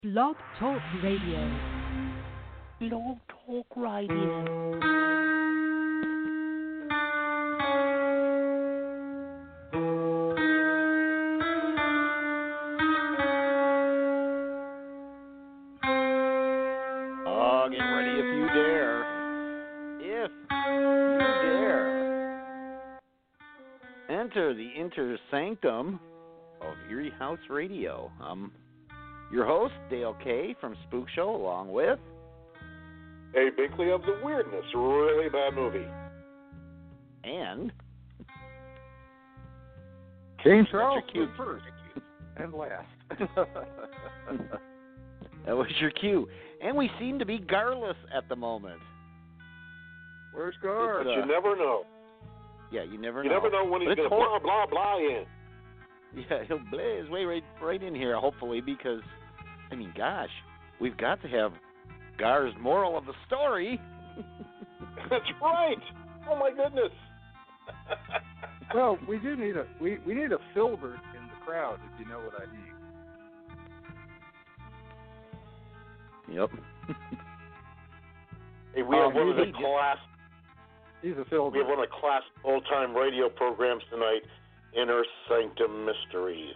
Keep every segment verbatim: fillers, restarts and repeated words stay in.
Blog Talk Radio. Blog Talk Radio. Oh, get ready if you dare. If you dare. Enter the inner sanctum of Erie House Radio. Um, your host, Dale K. from Spook Show, along with... Hey, Binkley of the Weirdness. Really bad movie. And... King Charles cue. first and last. That was your cue. And we seem to be garless at the moment. Where's Gar? But you never know. Yeah, you never You know. never know when he's But going it's to hor- blah, blah, blah in. Yeah, he'll blaze way right, right in here, hopefully, because, I mean, gosh, we've got to have Gar's moral of the story. That's right. Oh, my goodness. Well, we do need a we, we need a Filbert in the crowd, if you know what I mean. Yep. Hey, we have Um, one of the he- class. He's a We have Filbert. one of the class old-time radio programs tonight, Inner Sanctum Mysteries.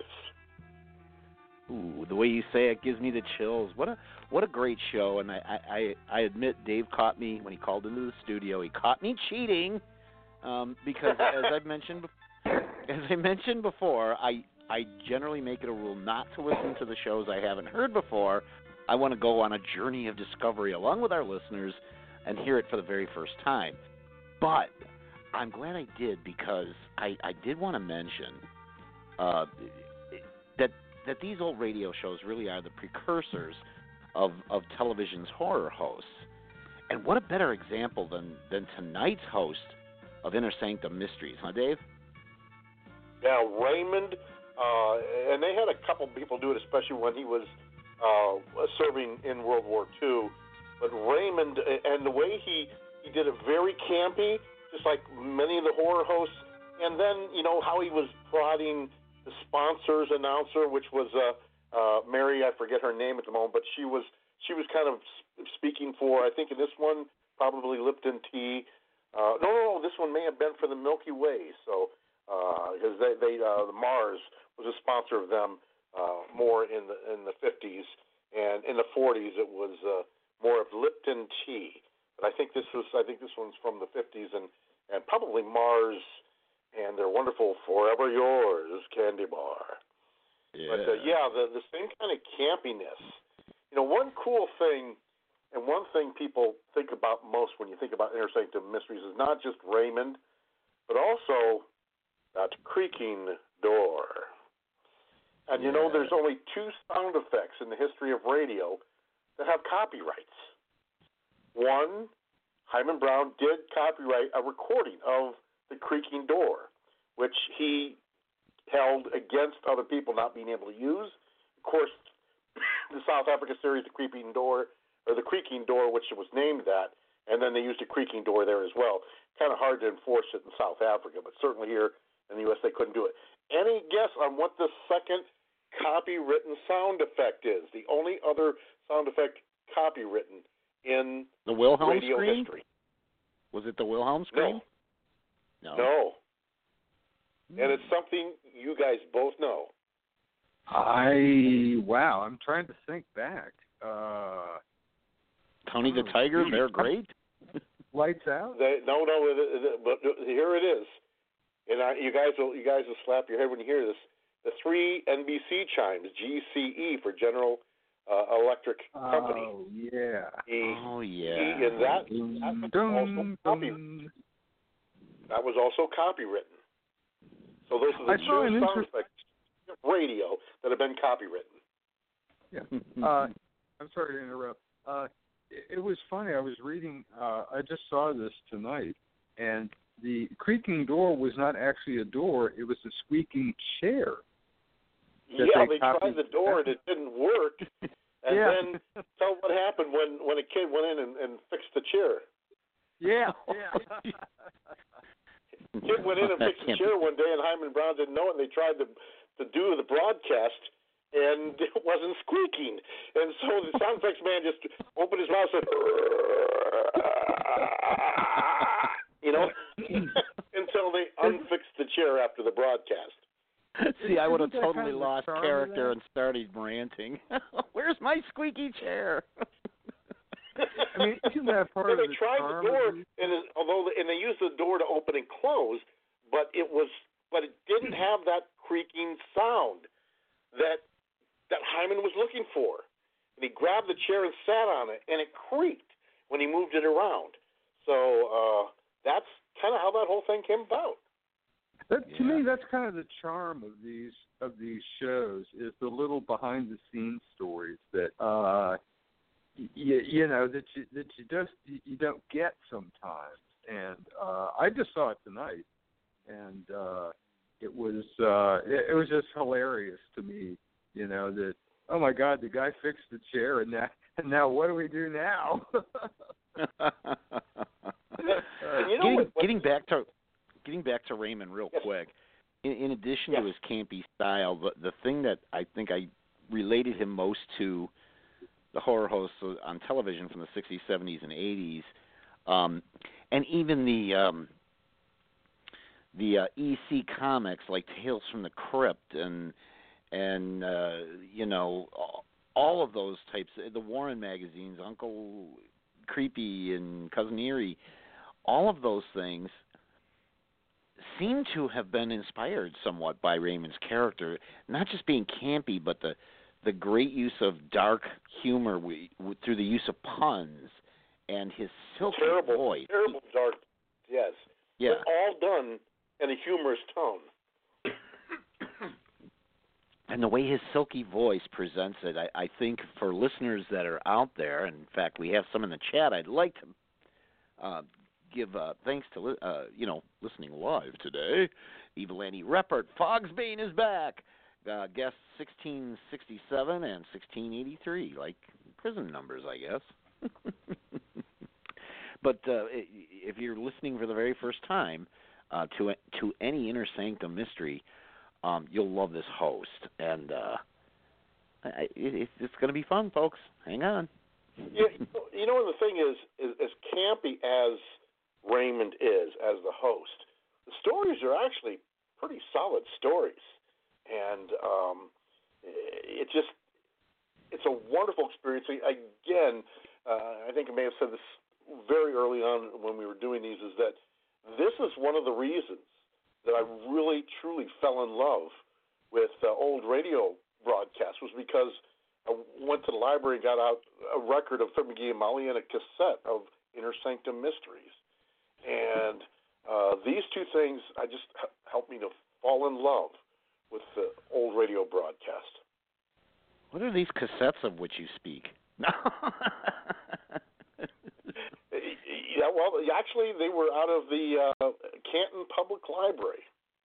Ooh, the way you say it gives me the chills. What a what a great show, and I, I, I admit Dave caught me when he called into the studio. He caught me cheating, um, because as I've mentioned, bef- as I mentioned before, I I generally make it a rule not to listen to the shows I haven't heard before. I want to go on a journey of discovery along with our listeners and hear it for the very first time. But I'm glad I did, because I, I did want to mention uh, that that these old radio shows really are the precursors of, of television's horror hosts. And what a better example than, than tonight's host of Inner Sanctum Mysteries, huh, Dave? Yeah, Raymond, uh, and they had a couple people do it, especially when he was uh, serving in World War Two. But Raymond, and the way he, he did it very campy, just like many of the horror hosts. And then, you know, how he was prodding the sponsor's announcer, which was uh, uh, Mary, I forget her name at the moment, but she was she was kind of speaking for, I think in this one, probably Lipton Tea. Uh, no, no, no, this one may have been for the Milky Way. So, because they, they uh, the Mars was a sponsor of them uh, more in the in the fifties, and in the forties it was uh, more of Lipton Tea. But I think this was I think this one's from the fifties, and, and probably Mars and their wonderful Forever Yours candy bar. Yeah. But uh, yeah, the the same kind of campiness. You know, one cool thing, and one thing people think about most when you think about Inner Sanctum Mysteries is not just Raymond, but also that creaking door. And you know, Yeah. there's only two sound effects in the history of radio that have copyrights. One, Hyman Brown did copyright a recording of the creaking door, which he held against other people not being able to use. Of course, the South Africa series, The Creeping Door, or The Creaking Door, which it was named that, and then they used a creaking door there as well. Kind of hard to enforce it in South Africa, but certainly here in the U S they couldn't do it. Any guess on what the second copywritten sound effect is? The only other sound effect copywritten in The Wilhelm radio scream? history. Was it the Wilhelm scream? No. No. No. And it's something you guys both know. I wow, I'm trying to think back. Uh, Tony the Oh, Tiger, geez. they're great. lights out. They, no, no, it, it, but here it is. And I, you guys will, you guys will slap your head when you hear this. The three N B C chimes, G C E for General uh, Electric Company. Oh yeah. E, Oh, E, yeah. and that that was also copy, Dun, that was also copywritten. So those are I the saw two an sound interest- effects of radio that have been copywritten. Yeah. Uh, I'm sorry to interrupt. Uh, it, it was funny. I was reading. Uh, I just saw this tonight, and the creaking door was not actually a door. It was a squeaking chair. That Yeah, they they tried copied. the door and it didn't work. And Yeah. then tell what happened when, when a kid went in and, and fixed the chair. Yeah. Yeah. Kid went in and That fixed the can't chair one day, and Hyman Brown didn't know it. And they tried to to do the broadcast, and it wasn't squeaking. And so the sound effects man just opened his mouth and said, you know, until they unfixed the chair after the broadcast. See, I would have Isn't that totally kind of the lost charm of character that? and started ranting. Where's my squeaky chair? I mean, isn't that part Well, of they the tried the charm door, of these? and it, although and they used the door to open and close, but it was, but it didn't have that creaking sound that that Hyman was looking for. And he grabbed the chair and sat on it, and it creaked when he moved it around. So uh, that's kind of how that whole thing came about. That, Yeah. To me, that's kind of the charm of these of these shows, is the little behind the scenes stories that uh, you, you know that you that you just you don't get sometimes. And uh, I just saw it tonight, and uh, it was uh, it, it was just hilarious to me. You know that, oh my God, the guy fixed the chair, and now and now what do we do now? And you know getting, what, what, getting back to getting back to Raymond real Yes. quick. In, in addition Yes. to his campy style, the the thing that I think I related him most to the horror hosts on television from the sixties, seventies, and eighties, um, and even the um, the uh, E C comics like Tales from the Crypt and and uh, you know all of those types, the Warren magazines, Uncle Creepy and Cousin Eerie, all of those things seem to have been inspired somewhat by Raymond's character, not just being campy, but the the great use of dark humor we, w- through the use of puns and his silky terrible, voice. terrible dark, yes. Yeah. But all done in a humorous tone. And the way his silky voice presents it, I, I think for listeners that are out there, and in fact we have some in the chat, I'd like to uh, give uh, thanks to li- uh, you know listening live today. Evil Annie Reppert, Fogsbane is back. Uh, guests sixteen sixty-seven and sixteen eighty-three, like prison numbers, I guess. But uh, if you're listening for the very first time uh, to to any Inner Sanctum mystery, um, you'll love this host, and uh, I, it, it's going to be fun, folks. Hang on. Yeah, you know, the thing is, is, as campy as Raymond is as the host, the stories are actually pretty solid stories, and um, it just it's a wonderful experience. Again, uh, I think I may have said this very early on when we were doing these, is that this is one of the reasons that I really truly fell in love with uh, old radio broadcasts, was because I went to the library and got out a record of Fred McGee and Molly and a cassette of Inner Sanctum Mysteries. And uh, these two things, I just helped me to fall in love with the old radio broadcast. What are these cassettes of which you speak? No. Yeah, well, actually, they were out of the uh, Canton Public Library.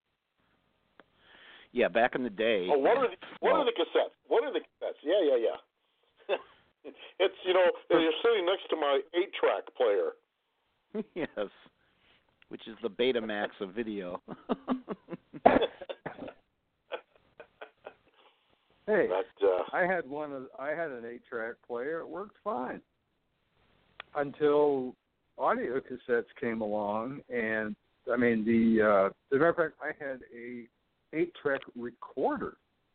Yeah, back in the day. Oh, what are the, what well, are the cassettes? What are the cassettes? Yeah, yeah, yeah. It's, you know, you're sitting next to my eight-track player. Yes, which is the Betamax of video. Hey, But, uh, I had one of I had an eight track player. It worked fine until audio cassettes came along, and I mean the uh, as a matter of fact, I had a eight track recorder,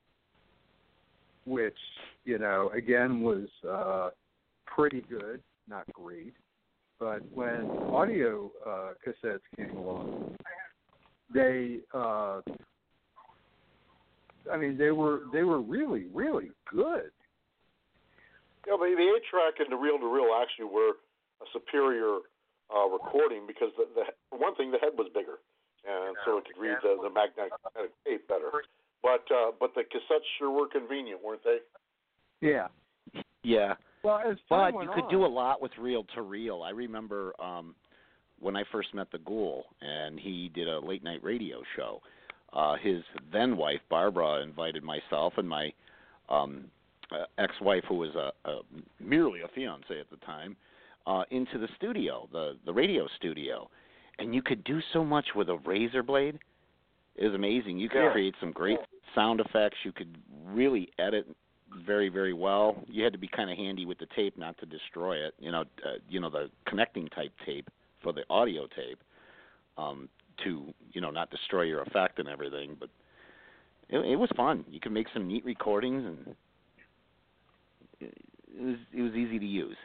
which you know again was uh, pretty good, not great. But when audio uh, cassettes came along, they uh, I mean, they were they were really really good. Yeah, but the eight-track and the reel-to-reel actually were a superior uh, recording because, the, the, for one thing, the head was bigger, and so it could read the, the magnetic tape better. But uh, but the cassettes sure were convenient, weren't they? Yeah. Yeah. Well, as But time you went could on, do a lot with reel to reel. I remember um, when I first met the Ghoul, and he did a late night radio show. Uh, his then wife Barbara invited myself and my um, uh, ex-wife, who was a, a merely a fiance at the time, uh, into the studio, the the radio studio, and you could do so much with a razor blade. It was amazing. You could Yeah. create some great sound effects. You could really edit very, very well. You had to be kind of handy with the tape not to destroy it. You know, uh, you know the connecting type tape for the audio tape um, to, you know, not destroy your effect and everything. But it, it was fun. You could make some neat recordings, and it, it was it was easy to use.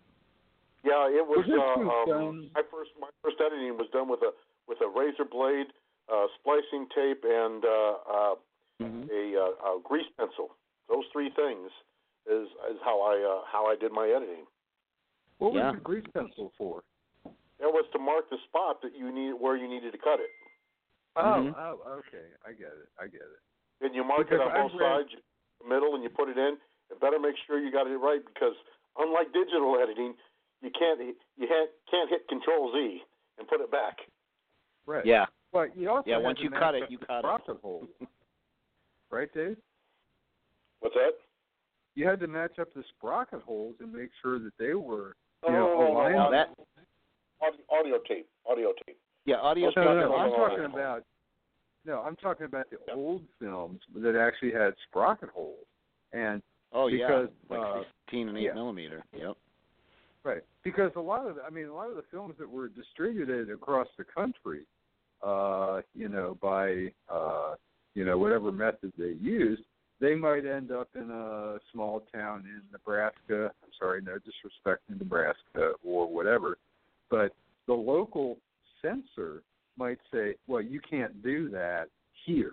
Yeah, it was. Was Uh, this um, done- my first my first editing was done with a with a razor blade, uh, splicing tape, and uh, uh, Mm-hmm. a, uh, a grease pencil. Those three things is is how I uh, how I did my editing. What was Yeah. the grease pencil for? It was to mark the spot that you need where you needed to cut it, Oh, Mhm. oh, okay. I get it. I get it. and you mark Because it on I've both read- sides, the middle, and you put it in. You better make sure you got it right, because unlike digital editing, you can't you can't can't hit Control Z and put it back. Right. Yeah. But you also Yeah, had once to you match cut it, up you the cut it. sprocket holes. Right, Dave? What's that? You had to match up the sprocket holes and make sure that they were, you Oh, know, no, no, aligned. no, that Audio, audio tape, audio tape. yeah, audio. No, no, no, sprocket I'm holes. talking about no, I'm talking about the Yep. old films that actually had sprocket holes. And Oh because, yeah, like uh, sixteen and eight yeah. millimeter. Yep. right, because a lot of, I mean, a lot of the films that were distributed across the country, uh, you know, by, uh, you know, whatever method they used, they might end up in a small town in Nebraska. I'm sorry, no disrespect to Nebraska or whatever, but the local censor might say, well, you can't do that here.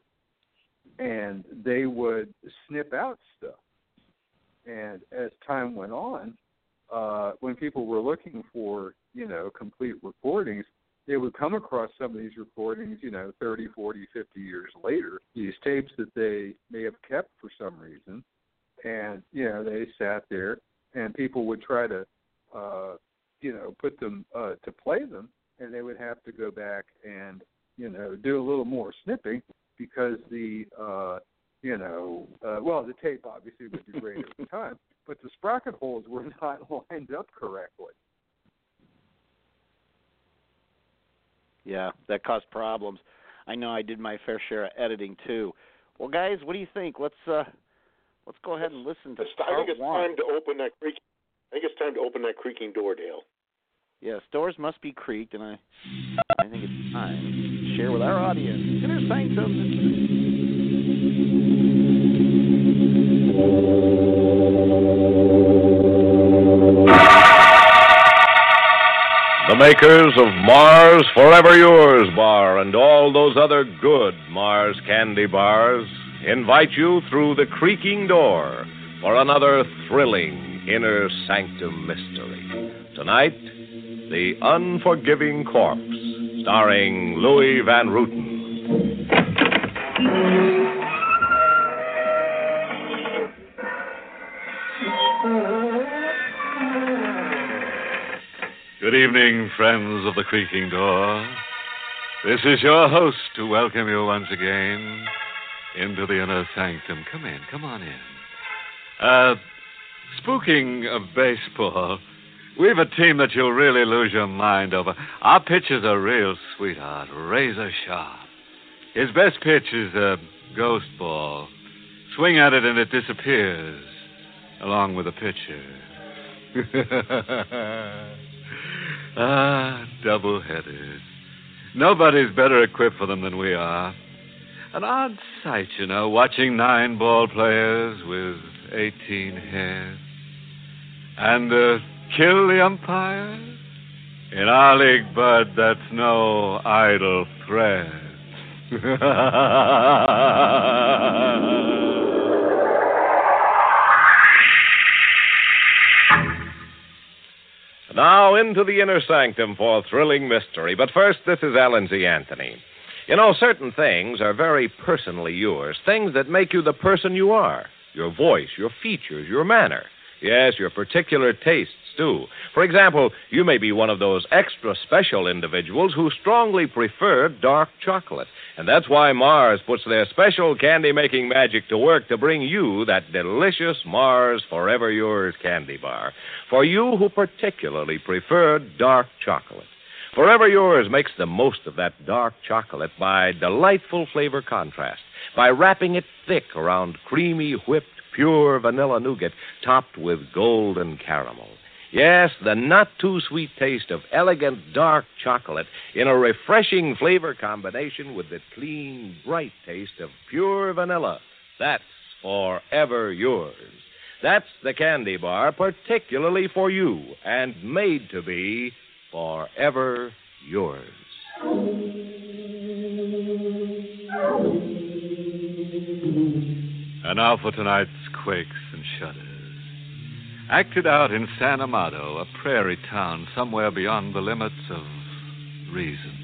And they would snip out stuff. And as time went on, uh, when people were looking for, you know, complete recordings, they would come across some of these recordings, you know, thirty, forty, fifty years later, these tapes that they may have kept for some reason. And, you know, they sat there and people would try to, uh, you know, put them uh, to play them, and they would have to go back and, you know, do a little more snipping because the, uh, you know, uh, well, the tape obviously would degrade over time, but the sprocket holes were not lined up correctly. Yeah, that caused problems. I know I did my fair share of editing too. Well, guys, what do you think? Let's uh, let's go ahead and listen to It's, I part think it's one. time to open that creak. I think it's time to open that creaking door, Dale. Yes, doors must be creaked, and I I think it's time to share with our audience. Inner Sanctum. The makers of Mars Forever Yours Bar and all those other good Mars candy bars invite you through the creaking door for another thrilling Inner Sanctum mystery. Tonight, The Unforgiving Corpse, starring Louis Van Rooten. Good evening, friends of the creaking door. This is your host to welcome you once again into the Inner Sanctum. Come in, come on in. Uh, spooking of baseball, we've a team that you'll really lose your mind over. Our pitcher's a real sweetheart, razor sharp. His best pitch is a ghost ball. Swing at it and it disappears, along with the pitcher. Ah, double-headers. Nobody's better equipped for them than we are. An odd sight, you know, watching nine ball players with eighteen heads. And uh, kill the umpire? In our league, Bud, that's no idle threat. Now into the Inner Sanctum for thrilling mystery. But first, this is Alan Z. Anthony. You know, certain things are very personally yours, things that make you the person you are. Your voice, your features, your manner. Yes, your particular tastes, too. For example, you may be one of those extra special individuals who strongly prefer dark chocolate. And that's why Mars puts their special candy-making magic to work to bring you that delicious Mars Forever Yours candy bar. For you who particularly prefer dark chocolate. Forever Yours makes the most of that dark chocolate by delightful flavor contrast, by wrapping it thick around creamy, whipped, pure vanilla nougat topped with golden caramel. Yes, the not-too-sweet taste of elegant dark chocolate in a refreshing flavor combination with the clean, bright taste of pure vanilla. That's Forever Yours. That's the candy bar particularly for you and made to be forever yours. And now for tonight's Quakes and Shudders. Acted out in San Amado, a prairie town somewhere beyond the limits of reason.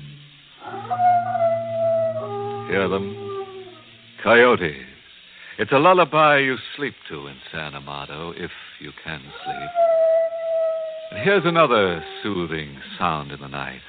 Hear them? Coyotes. It's a lullaby you sleep to in San Amado, if you can sleep. And here's another soothing sound in the night.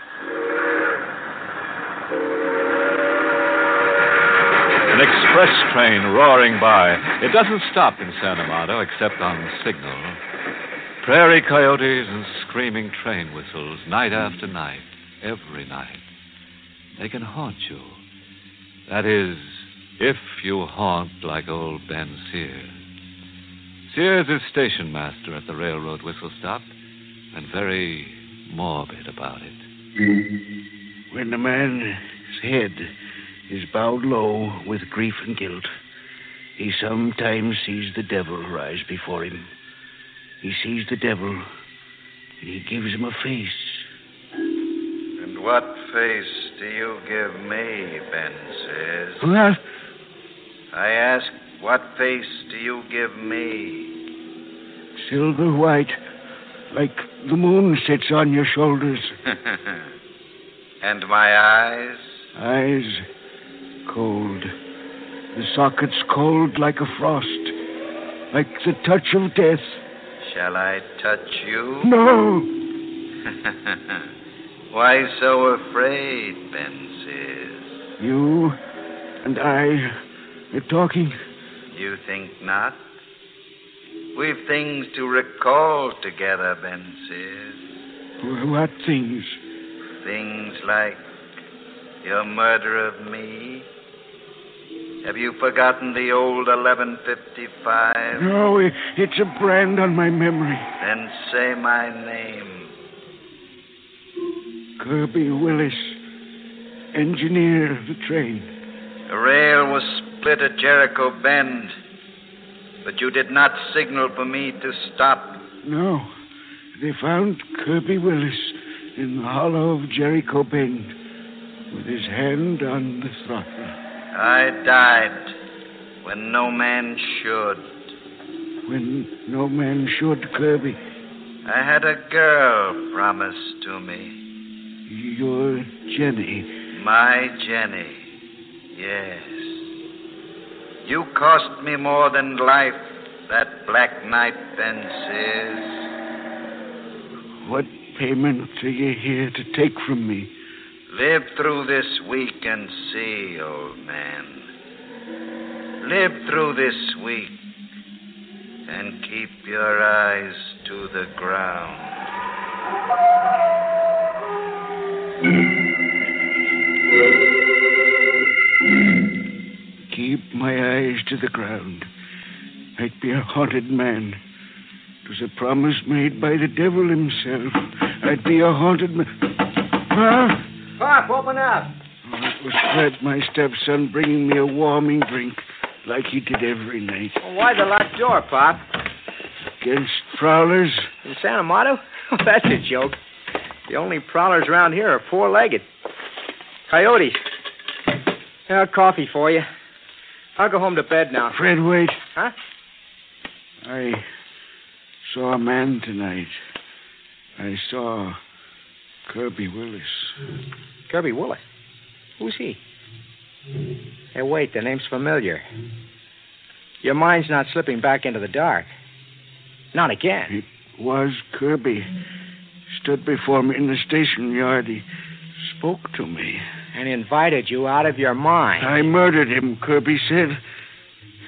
An express train roaring by. It doesn't stop in San Amado except on signal. Prairie coyotes and screaming train whistles night after night, every night. They can haunt you. That is, if you haunt like old Ben Sears. Sears is station master at the railroad whistle stop and very morbid about it. When a man's head is bowed low with grief and guilt, he sometimes sees the devil rise before him. He sees the devil, and he gives him a face. And what face do you give me, Ben says? What? I ask, what face do you give me? Silver white, like the moon sits on your shoulders. And my eyes? Eyes cold. The sockets cold like a frost, like the touch of death. Shall I touch you? No! Why so afraid, Ben says? You and I are talking. You think not? We've things to recall together, Ben says. What things? Things like your murder of me. Have you forgotten the old eleven fifty-five? No, it's a brand on my memory. Then say my name. Kirby Willis, engineer of the train. The rail was split at Jericho Bend, but you did not signal for me to stop. No, they found Kirby Willis in the hollow of Jericho Bend with his hand on the throttle. I died when no man should. When no man should, Kirby. I had a girl promised to me. Your Jenny. My Jenny, yes. You cost me more than life, that black night, Ben says. What payment are you here to take from me? Live through this week and see, old man. Live through this week and keep your eyes to the ground. Keep my eyes to the ground. I'd be a haunted man. It was a promise made by the devil himself. I'd be a haunted man. Huh? Pop, open up. Oh, it was Fred, my stepson, bringing me a warming drink like he did every night. Well, why the locked door, Pop? Against prowlers? In San Amado? Oh, that's a joke. The only prowlers around here are four-legged. Coyotes. Uh, coffee for you. I'll go home to bed now. Fred, wait. Huh? I saw a man tonight. I saw Kirby Willis. Kirby Willis? Who's he? Hey, wait, the name's familiar. Your mind's not slipping back into the dark. Not again. It was Kirby. Stood before me in the station yard. He spoke to me. And invited you out of your mind. I murdered him, Kirby said.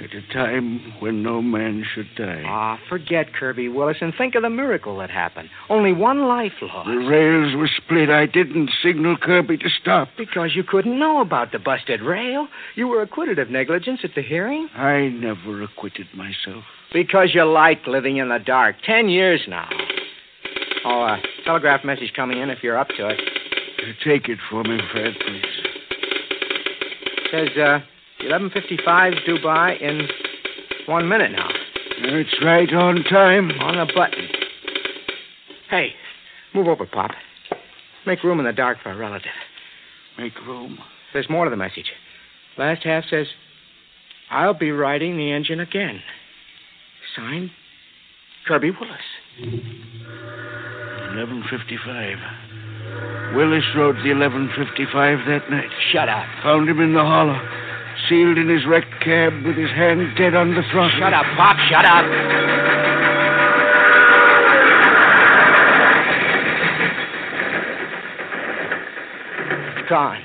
At a time when no man should die. Ah, forget Kirby Willis and think of the miracle that happened. Only one life lost. The rails were split. I didn't signal Kirby to stop. Because you couldn't know about the busted rail. You were acquitted of negligence at the hearing. I never acquitted myself. Because you like living in the dark. Ten years now. Oh, uh, telegraph message coming in if you're up to it. Take it for me, Fred, please. Says, uh, eleven fifty-five due by in one minute now. It's right on time. On the button. Hey, move over, Pop. Make room in the dark for a relative. Make room? There's more to the message. Last half says, I'll be riding the engine again. Signed, Kirby Willis. eleven fifty-five. Willis rode the eleven fifty-five that night. Shut up. Found him in the hollow, sealed in his wrecked cab with his hand dead on the throttle. Shut up, Pop, shut up. It's gone.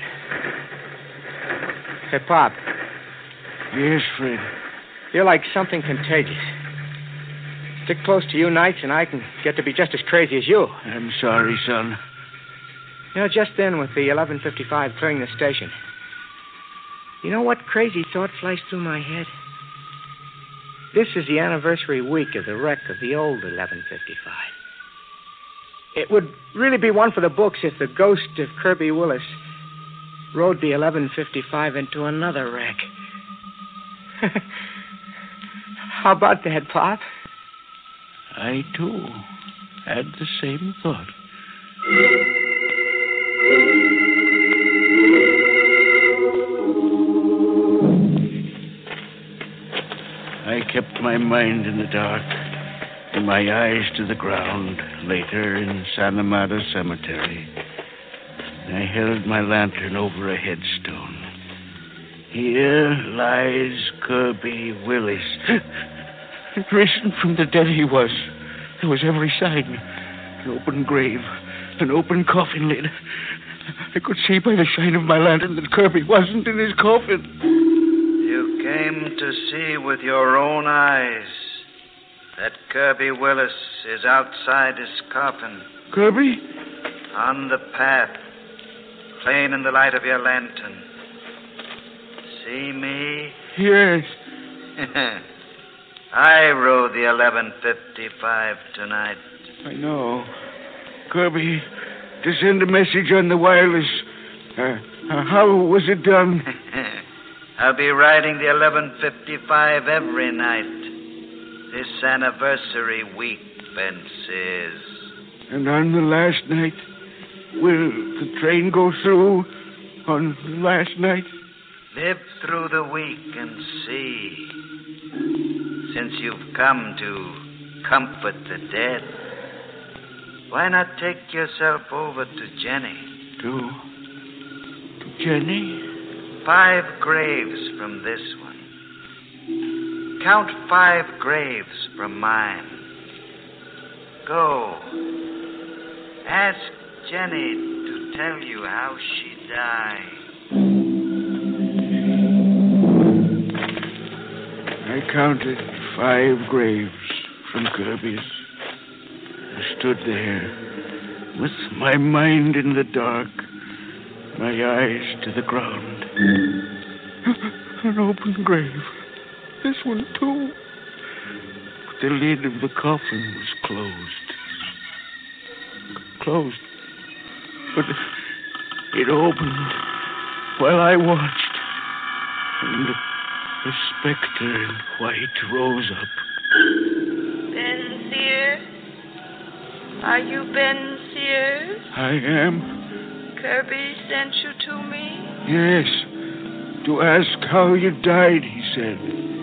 Hey, Pop. Yes, Fred. You're like something contagious. Stick close to you nights and I can get to be just as crazy as you. I'm sorry, son. You know, just then with the eleven fifty-five clearing the station, you know what crazy thought flashed through my head? This is the anniversary week of the wreck of the old eleven fifty-five. It would really be one for the books if the ghost of Kirby Willis rode the eleven fifty-five into another wreck. How about that, Pop? I, too, had the same thought. I kept my mind in the dark and my eyes to the ground, later in Santa Marta Cemetery. I held my lantern over a headstone. Here lies Kirby Willis. Risen from the dead he was. There was every sign. An open grave, an open coffin lid. I could see by the shine of my lantern that Kirby wasn't in his coffin. You came to see with your own eyes that Kirby Willis is outside his coffin. Kirby? On the path, plain in the light of your lantern. See me? Yes. I rode the eleven fifty-five tonight. I know. Kirby, to send a message on the wireless. Uh, uh, how was it done? I'll be riding the eleven fifty-five every night. This anniversary week, Ben says. And on the last night? Will the train go through on the last night? Live through the week and see. Since you've come to comfort the dead, why not take yourself over to Jenny? To... to Jenny? Five graves from this one. Count five graves from mine. Go. Ask Jenny to tell you how she died. I counted five graves from Kirby's. I stood there with my mind in the dark, my eyes to the ground. An open grave. This one, too. But the lid of the coffin was closed. Closed. But it opened while I watched. And the specter in white rose up. Ben Sears? Are you Ben Sears? I am. Kirby sent you to me? Yes. To ask how you died, he said.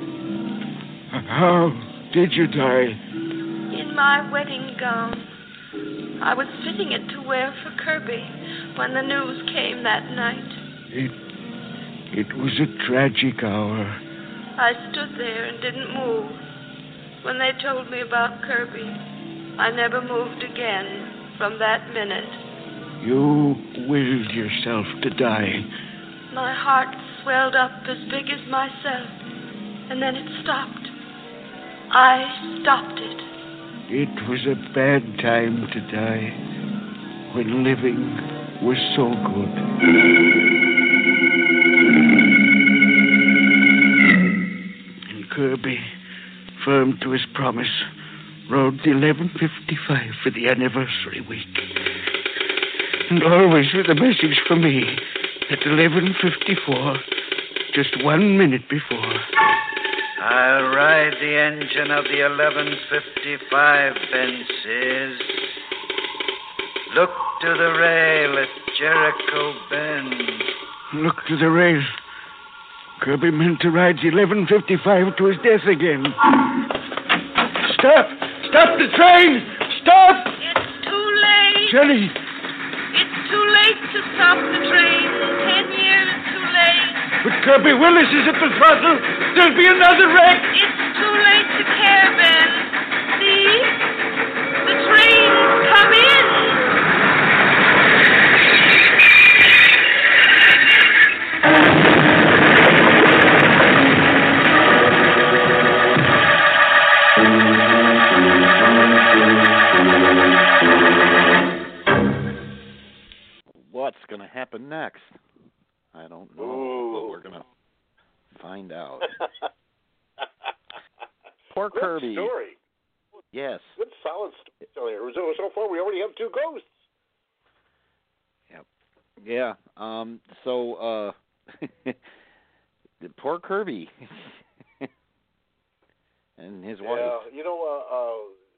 How did you die? In my wedding gown. I was fitting it to wear for Kirby when the news came that night. It, it was a tragic hour. I stood there and didn't move. When they told me about Kirby, I never moved again from that minute. You willed yourself to die. My heart swelled up as big as myself. and then it stopped. I stopped it. It was a bad time to die, when living was so good. And Kirby, firm to his promise, rode the eleven fifty-five for the anniversary week. And always with a message for me at eleven fifty-four, just one minute before. I'll ride the engine of the eleven fifty-five, Ben says. Look to the rail at Jericho Bend. Look to the rail. Kirby meant to ride the eleven fifty-five to his death again. Stop! Stop the train! Stop! It's too late. Shelley! It's too late to stop the train. Ten years too late. But Kirby Willis is at the throttle. There'll be another wreck. It's too late to care, Ben. See? The train's come in. What's going to happen next? I don't know, Ooh. but we're going to find out. Poor Good Kirby. story. Yes. Good, solid story. So, so far, we already have two ghosts. Yep. Yeah. Um. So, uh, poor Kirby and his wife. Yeah, you know, uh, uh,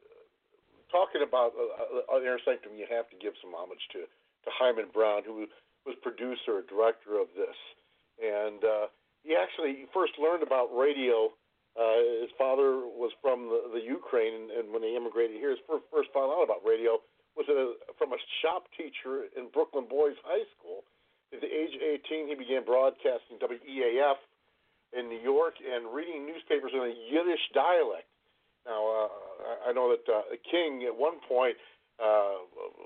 talking about uh, on Inner Sanctum, you have to give some homage to, to Hyman Brown, who was producer and director of this. And uh, he actually first learned about radio. Uh, his father was from the, the Ukraine, and, and when he immigrated here, his first, first found out about radio was a, from a shop teacher in Brooklyn Boys High School. At the age of eighteen, he began broadcasting W E A F in New York and reading newspapers in a Yiddish dialect. Now, uh, I know that uh, King, at one point, uh,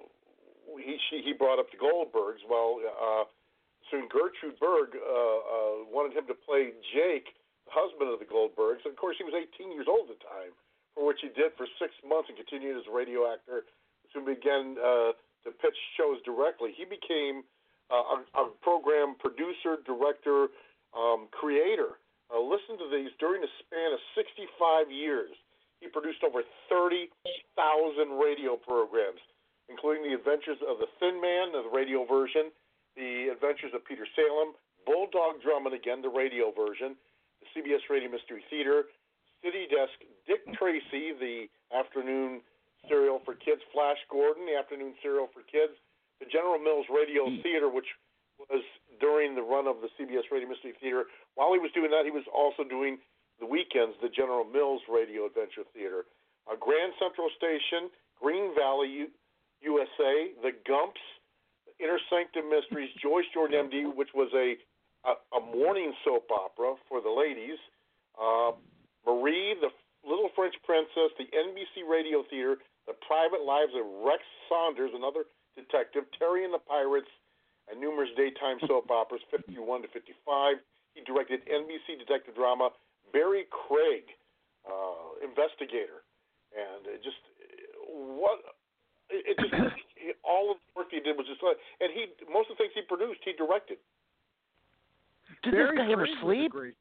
he she, he brought up the Goldbergs. Well, uh, soon Gertrude Berg uh, uh, wanted him to play Jake, the husband of the Goldbergs. And, of course, he was eighteen years old at the time, for which he did for six months and continued as a radio actor. Soon began uh, to pitch shows directly. He became uh, a, a program producer, director, um, creator. Uh, listen to these. During the span of sixty-five years, he produced over thirty thousand radio programs, including The Adventures of the Thin Man, the radio version, The Adventures of Peter Salem, Bulldog Drummond, again, the radio version, the C B S Radio Mystery Theater, City Desk, Dick Tracy, the afternoon serial for kids, Flash Gordon, the afternoon serial for kids, the General Mills Radio Theater, which was during the run of the C B S Radio Mystery Theater. While he was doing that, he was also doing the weekends, the General Mills Radio Adventure Theater. Uh, Grand Central Station, Green Valley, U- USA, The Gumps, Inner Sanctum Mysteries, Joyce Jordan, M D, which was a a, a morning soap opera for the ladies, uh, Marie, the Little French Princess, the N B C Radio Theater, The Private Lives of Rex Saunders, another detective, Terry and the Pirates, and numerous daytime soap operas, fifty-one to fifty-five. He directed N B C detective drama, Barry Craig, uh, Investigator. And it just, what, it, it just, all of the work he did was just, and he, most of the things he produced, he directed. Did Barry this guy ever Craig was a sleep? great-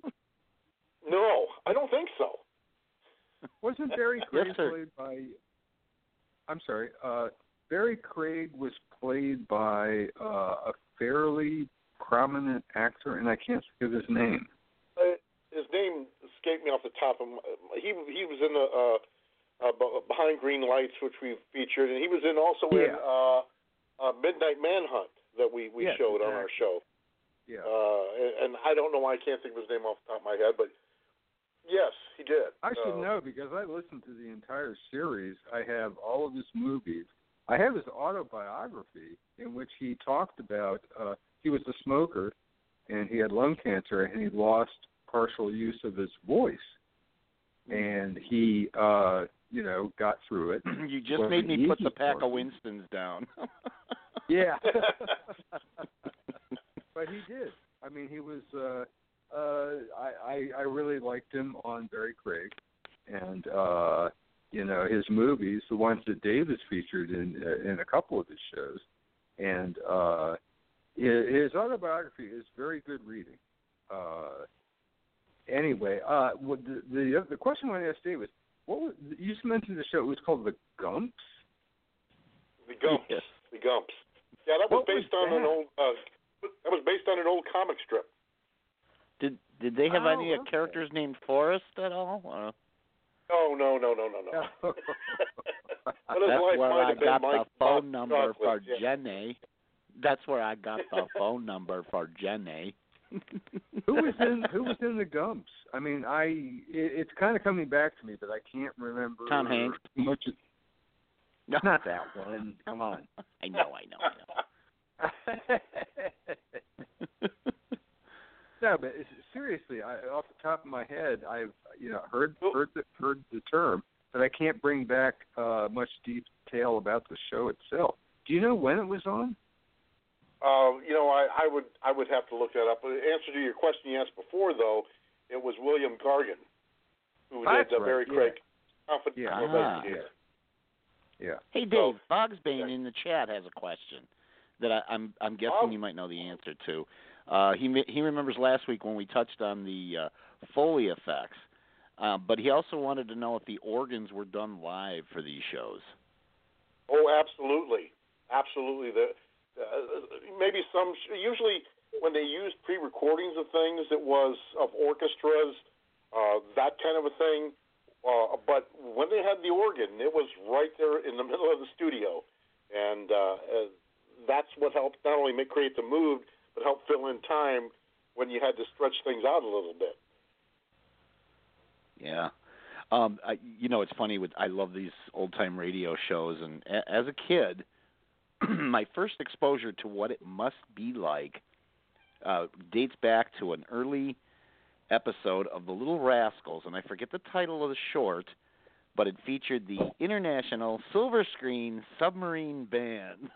No, I don't think so. Wasn't Barry Craig Yes, sir. played by? I'm sorry. Uh, Barry Craig was played by uh, a fairly prominent actor, and I can't think of his name. Uh, his name escaped me off the top of my, he he was in the uh, uh, Behind Green Lights, which we featured, and he was in also in Yeah. uh, uh, Midnight Manhunt that we, we Yes, showed on our exactly. show. Yeah. Uh, and, and I don't know why I can't think of his name off the top of my head, but yes, he did. I should uh, know because I listened to the entire series. I have all of his movies. I have his autobiography in which he talked about uh, he was a smoker and he had lung cancer and he lost partial use of his voice. And he, uh, you know, got through it. You just Wasn't made me put easy the pack for of him. Winstons down. Yeah. But he did. I mean, he was uh, uh, I, I I really liked him on Barry Craig, and uh, you know his movies, the ones that Dave has featured in uh, in a couple of his shows, and uh, his autobiography is very good reading. Uh, anyway, uh, the, the the question I want to ask Dave was, what was, you just mentioned the show? It was called The Gumps. The Gumps. Yes. The Gumps. Yeah, that was What based was on that? an old. Uh, that was based on an old comic strip. Did did they have Oh, any uh, okay. characters named Forrest at all? Uh, No, no, no, no, no, no. What his That's life where might I have been got Mike the phone Bob number Chocolate, for yeah. Jenny. That's where I got the phone number for Jenny. Who was in Who was in The Gumps? I mean, I it, it's kind of coming back to me, but I can't remember. Tom Hanks. Much. Of, No. Not that one. Come on. I know, I know, I know. No, but it's, seriously, I, off the top of my head, I've you know heard heard the, heard the term, but I can't bring back uh, much detail about the show itself. Do you know when it was on? Uh, you know, I, I would I would have to look that up. But the answer to your question you asked before, though, it was William Gargan, who That's did uh, right, Barry yeah. Craig. Confidential Yeah. Investigator. Yeah. Hey, Dave, Bogsbane in the chat has a question that I, I'm I'm guessing Oh. you might know the answer to. Uh, he me- he remembers last week when we touched on the uh, Foley effects, uh, but he also wanted to know if the organs were done live for these shows. Oh, absolutely, absolutely. The uh, maybe some usually when they used pre-recordings of things, it was of orchestras, uh, that kind of a thing. Uh, but when they had the organ, it was right there in the middle of the studio, and uh, uh, that's what helped not only make create the mood, but helped fill in time when you had to stretch things out a little bit. Yeah. Um, I, you know, it's funny. With I love these old time radio shows, and a, as a kid, my first exposure to what it must be like uh, dates back to an early episode of The Little Rascals, and I forget the title of the short, but it featured the International Silver Screen Submarine Band.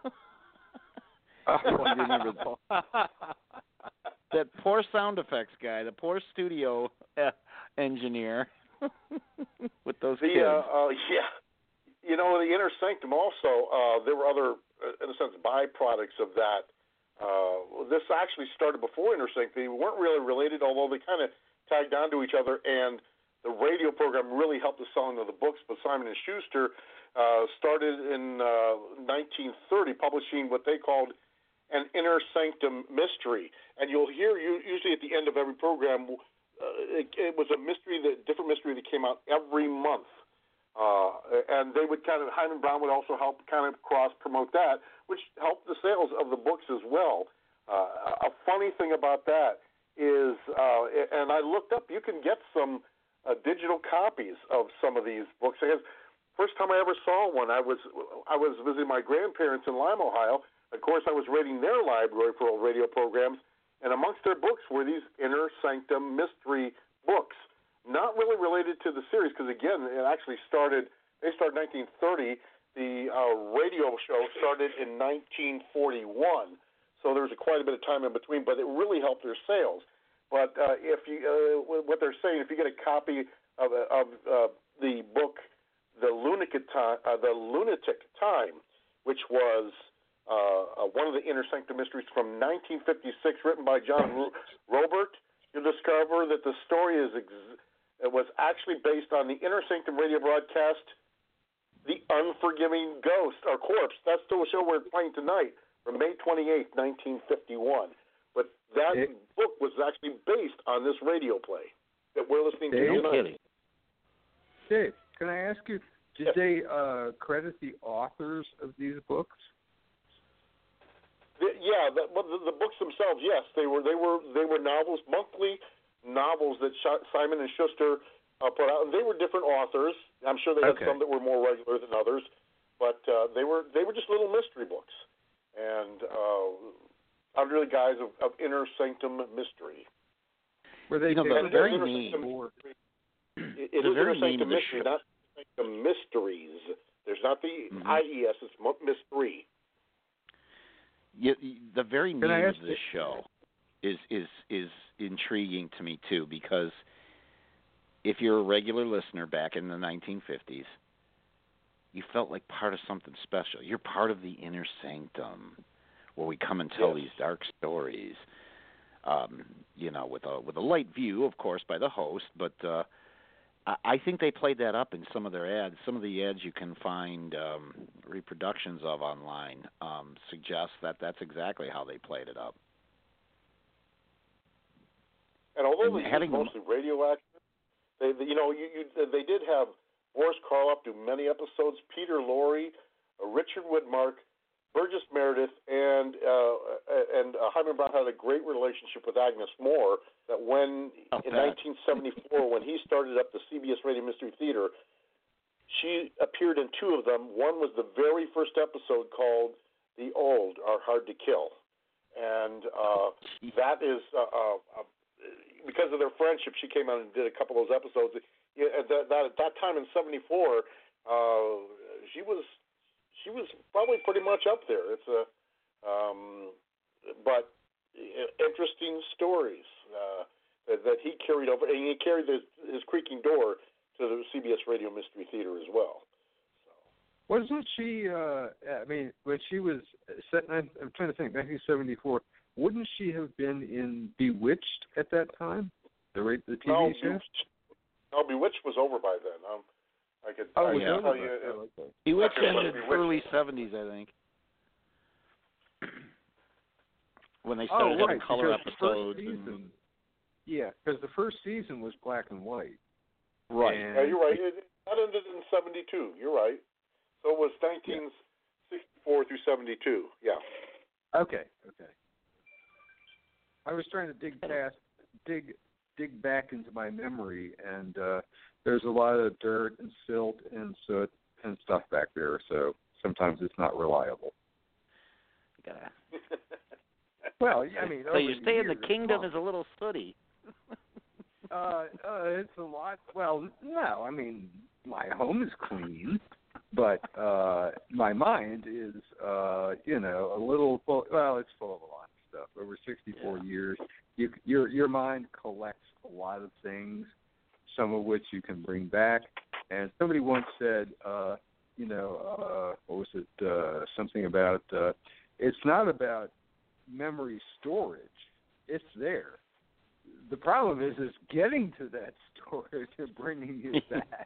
Oh, You remember that? That poor sound effects guy, the poor studio uh, engineer with those The kids. uh, uh, yeah, you know, the Inner Sanctum also. Uh, there were other, uh, in a sense, byproducts of that. Uh, this actually started before Inner Sanctum. They weren't really related, although they kind of tagged onto each other. And the radio program really helped the selling of the books. But Simon and Schuster uh, started in uh, nineteen thirty, publishing what they called an Inner Sanctum mystery. And you'll hear you, usually at the end of every program, uh, it, it was a mystery, that different mystery that came out every month. Uh, and they would kind of, Hyman Brown would also help kind of cross-promote that, which helped the sales of the books as well. Uh, a funny thing about that is, uh, and I looked up, you can get some uh, digital copies of some of these books. Because first time I ever saw one, I was I was visiting my grandparents in Lime, Ohio. Of course, I was raiding their library for old radio programs, and amongst their books were these Inner Sanctum mystery books, not really related to the series, because, again, it actually started, they started in nineteen thirty. The uh, radio show started in nineteen forty-one, so there was a, quite a bit of time in between, but it really helped their sales. But uh, if you, uh, what they're saying, if you get a copy of, of uh, the book, The Lunatic Time, uh, The Lunatic Time, which was Uh, uh, one of the Inner Sanctum mysteries from nineteen fifty-six, written by John Ro- Robert, you'll discover that the story is ex- it was actually based on the Inner Sanctum radio broadcast, The Unforgiving Ghost, or Corpse. That's still a show we're playing tonight, from May twenty-eighth, nineteen fifty-one. But that Dave, book was actually based on this radio play that we're listening Dave, to No tonight. kidding. Dave, can I ask you, did Yes. they uh, credit the authors of these books? The, yeah, the, but the, the books themselves, yes, they were they were they were novels, monthly novels that Sh- Simon and Schuster uh, put out. And they were different authors. I'm sure they had Okay. some that were more regular than others, but uh, they were they were just little mystery books, and uh, under the guise of, of Inner Sanctum mystery. Were they You know, the taken very over name- for- It, it The is very Inner name of Sanctum the mystery, show. not Sanctum mysteries. There's not the Mhm. I E S. It's mo- mystery. You, the very Can I name ask of this show. is is is intriguing to me too, because if you're a regular listener back in the nineteen fifties, you felt like part of something special. You're part of the inner sanctum, where we come and tell yes. these dark stories. Um, you know, with a with a light view, of course, by the host, but uh, I, I think they played that up in some of their ads. Some of the ads you can find um, reproductions of online um, suggest that that's exactly how they played it up. And although and they having was mostly radioactive, they, they you know you, you they did have Boris Karloff do many episodes, Peter Lorre, uh, Richard Widmark, Burgess Meredith, and uh, and uh, Himan Brown had a great relationship with Agnes Moore. That when okay. in nineteen seventy-four, when he started up the C B S Radio Mystery Theater, she appeared in two of them. One was the very first episode called "The Old Are Hard to Kill," and uh, that is uh, uh, because of their friendship. She came out and did a couple of those episodes. At that, that, at that time in seventy-four, uh, she was. She was probably pretty much up there. It's a, um, but interesting stories uh, that, that he carried over, and he carried his, his creaking door to the C B S Radio Mystery Theater as well. So. Wasn't she? Uh, I mean, when she was set, I'm, I'm trying to think. nineteen seventy-four. Wouldn't she have been in Bewitched at that time? The the T V no, show. Bewitched, no, Bewitched was over by then. Um, I could. Oh, I yeah. could tell you. Oh, okay. Bewitched ended Bewitched. early seventies, I think, when they started oh, right, having color because episodes. The first season, and... Yeah, because the first season was black and white. Right. And yeah, you're right. It, that ended in seventy-two. You're right. So it was nineteen sixty-four through seventy-two. Yeah. Okay. Okay. I was trying to dig past, dig, dig back into my memory, and uh, there's a lot of dirt and silt and soot and stuff back there, so sometimes it's not reliable. You gotta... Well, I mean, so you stay in the years, kingdom is a little sooty. uh, uh, it's a lot. Well, no, I mean, my home is clean, but uh, my mind is, uh, you know, a little full. Well, it's full of a lot of stuff. Over sixty-four yeah. years, you, your your mind collects a lot of things, some of which you can bring back. And somebody once said, uh, you know, uh, what was it? Uh, something about uh, it's not about memory storage. It's there. The problem is is getting to that storage and bringing it back.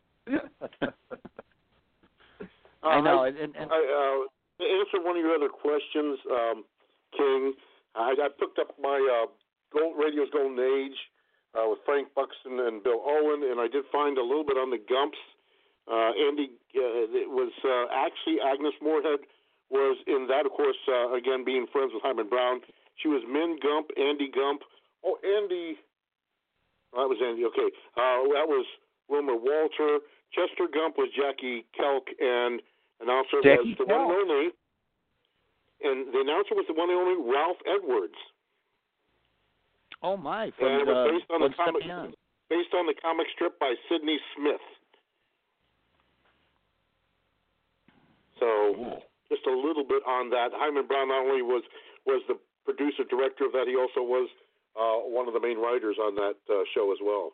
I know. Uh, I, and, and, I, uh, to answer one of your other questions, um, King, I, I picked up my uh, Gold Radio's Golden Age uh, with Frank Buxton and Bill Owen, and I did find a little bit on the Gumps. Uh, Andy, uh, it was uh, actually Agnes Moorehead was in that, of course, uh, again, being friends with Himan Brown. She was Min Gump, Andy Gump. Oh, Andy. Oh, that was Andy. Okay. Uh, that was Wilmer Walter. Chester Gump was Jackie Kelk, and announcer Jackie was the Kelk. one and only. And the announcer was the one and only Ralph Edwards. Oh, my. From and it was the, based on the comic, based on the comic strip by Sidney Smith. So. Ooh. Just a little bit on that. Himan Brown not only was, was the producer, director of that, he also was uh, one of the main writers on that uh, show as well.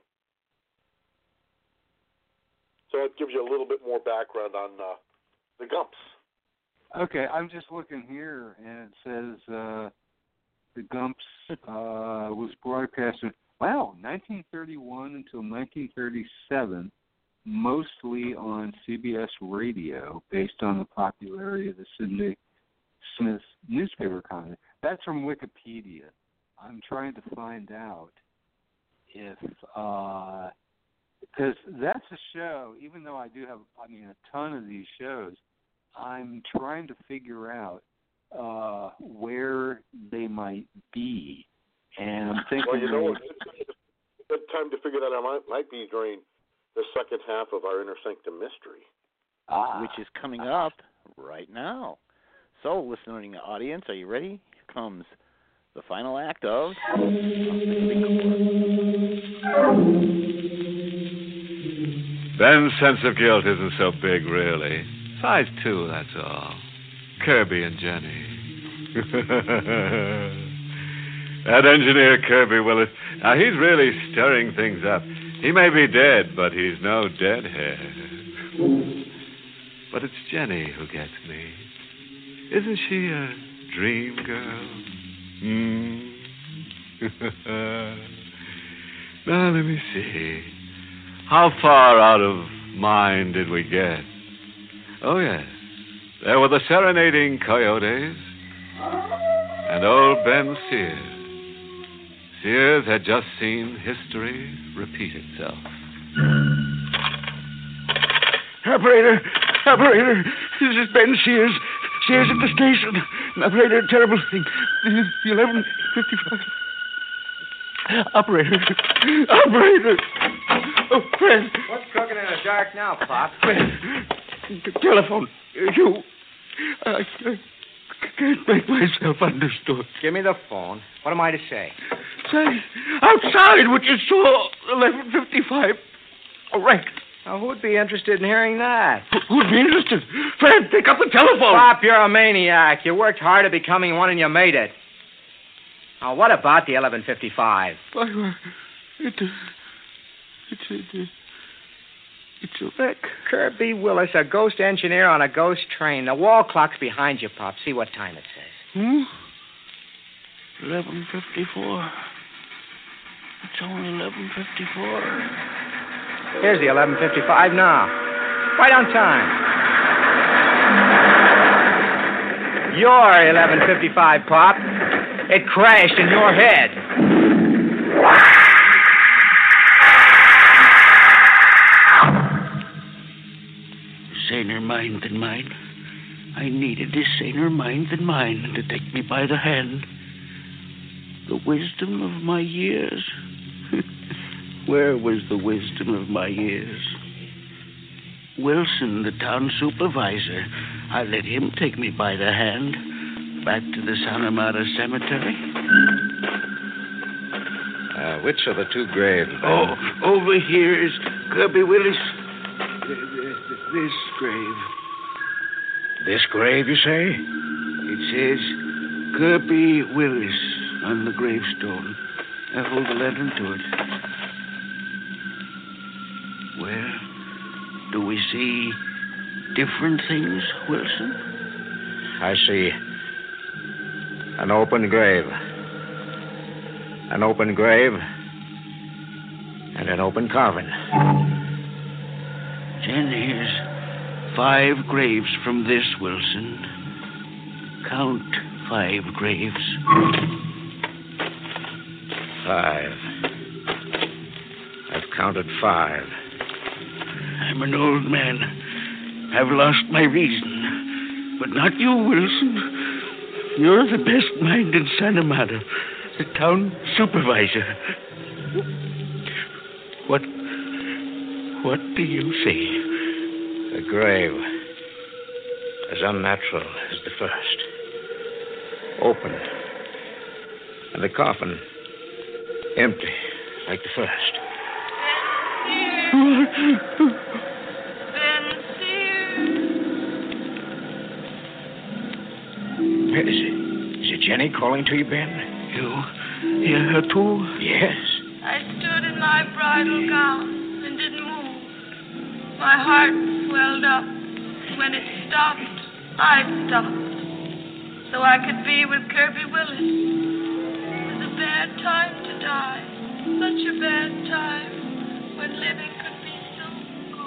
So it gives you a little bit more background on uh, the Gumps. Okay, I'm just looking here, and it says uh, the Gumps uh, was broadcasted, wow, nineteen thirty-one until nineteen thirty-seven, mostly on C B S Radio, based on the popularity of the Sidney Smith newspaper content. That's from Wikipedia. I'm trying to find out if, uh, because that's a show, even though I do have, I mean, a ton of these shows, I'm trying to figure out uh, where they might be. And I'm thinking... Well, you know, it's a good time to figure that out. Might, might be during the second half of our Inner Sanctum Mystery. Ah, which is coming up right now. So, listening audience, are you ready? Here comes the final act of Ben's sense of guilt isn't so big, really. Size two, that's all. Kirby and Jenny. That engineer Kirby Willis, now he's really stirring things up. He may be dead, but he's no deadhead. But it's Jenny who gets me. Isn't she a dream girl? Hmm. Now, let me see. How far out of mind did we get? Oh, yes. There were the serenading coyotes and old Ben Sears. Sears had just seen history repeat itself. Operator, operator, this is Ben Sears. Sears at the station. Operator, terrible thing. The eleven fifty-five. Operator, operator. Oh, Fred. What's cooking in the dark now, Pop? Fred, telephone. You. I, I can't make myself understood. Give me the phone. What am I to say? Say, outside what you saw, eleven fifty-five. Correct. Now, who'd be interested in hearing that? Who'd be interested? Fred, pick up the telephone. Pop, you're a maniac. You worked hard at becoming one and you made it. Now, what about the eleven fifty-five? Why, uh, it, uh, it's, a, uh, it's a wreck. Kirby Willis, a ghost engineer on a ghost train. The wall clock's behind you, Pop. See what time it says. Hmm? eleven fifty-four. It's only eleven fifty-four. Here's the eleven fifty-five now. Right on time. Your eleven fifty-five, Pop. It crashed in your head. Saner mind than mine. I needed a saner mind than mine to take me by the hand. The wisdom of my years. Where was the wisdom of my years? Wilson, the town supervisor, I let him take me by the hand back to the Santa Marta Cemetery. Uh, which are the two graves? Ben? Oh, over here is Kirby Willis. This grave. This grave, you say? It says Kirby Willis on the gravestone. I hold the lantern to it. Well, do we see different things, Wilson? I see an open grave. An open grave and an open coffin. Then here's five graves from this, Wilson. Count five graves. Five. I've counted five. I'm an old man. I've lost my reason. But not you, Wilson. You're the best mind in Santa Marta. The town supervisor. What... What do you say? The grave. As unnatural as the first. Open. And the coffin. Empty, like the first. Ben Sears. Is it, is it Jenny calling to you, Ben? You hear her too? Yes. I stood in my bridal gown and didn't move. My heart swelled up. When it stopped, I stopped. So I could be with Kirby Willis. It was a bad time to die. Such a bad time when living could be so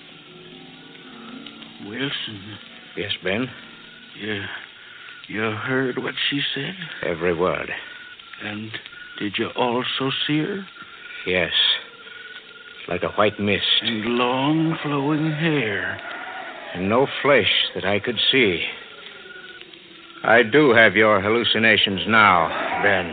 good. Wilson. Yes, Ben? You, you heard what she said? Every word. And did you also see her? Yes. Like a white mist. And long flowing hair. And no flesh that I could see. I do have your hallucinations now, Ben.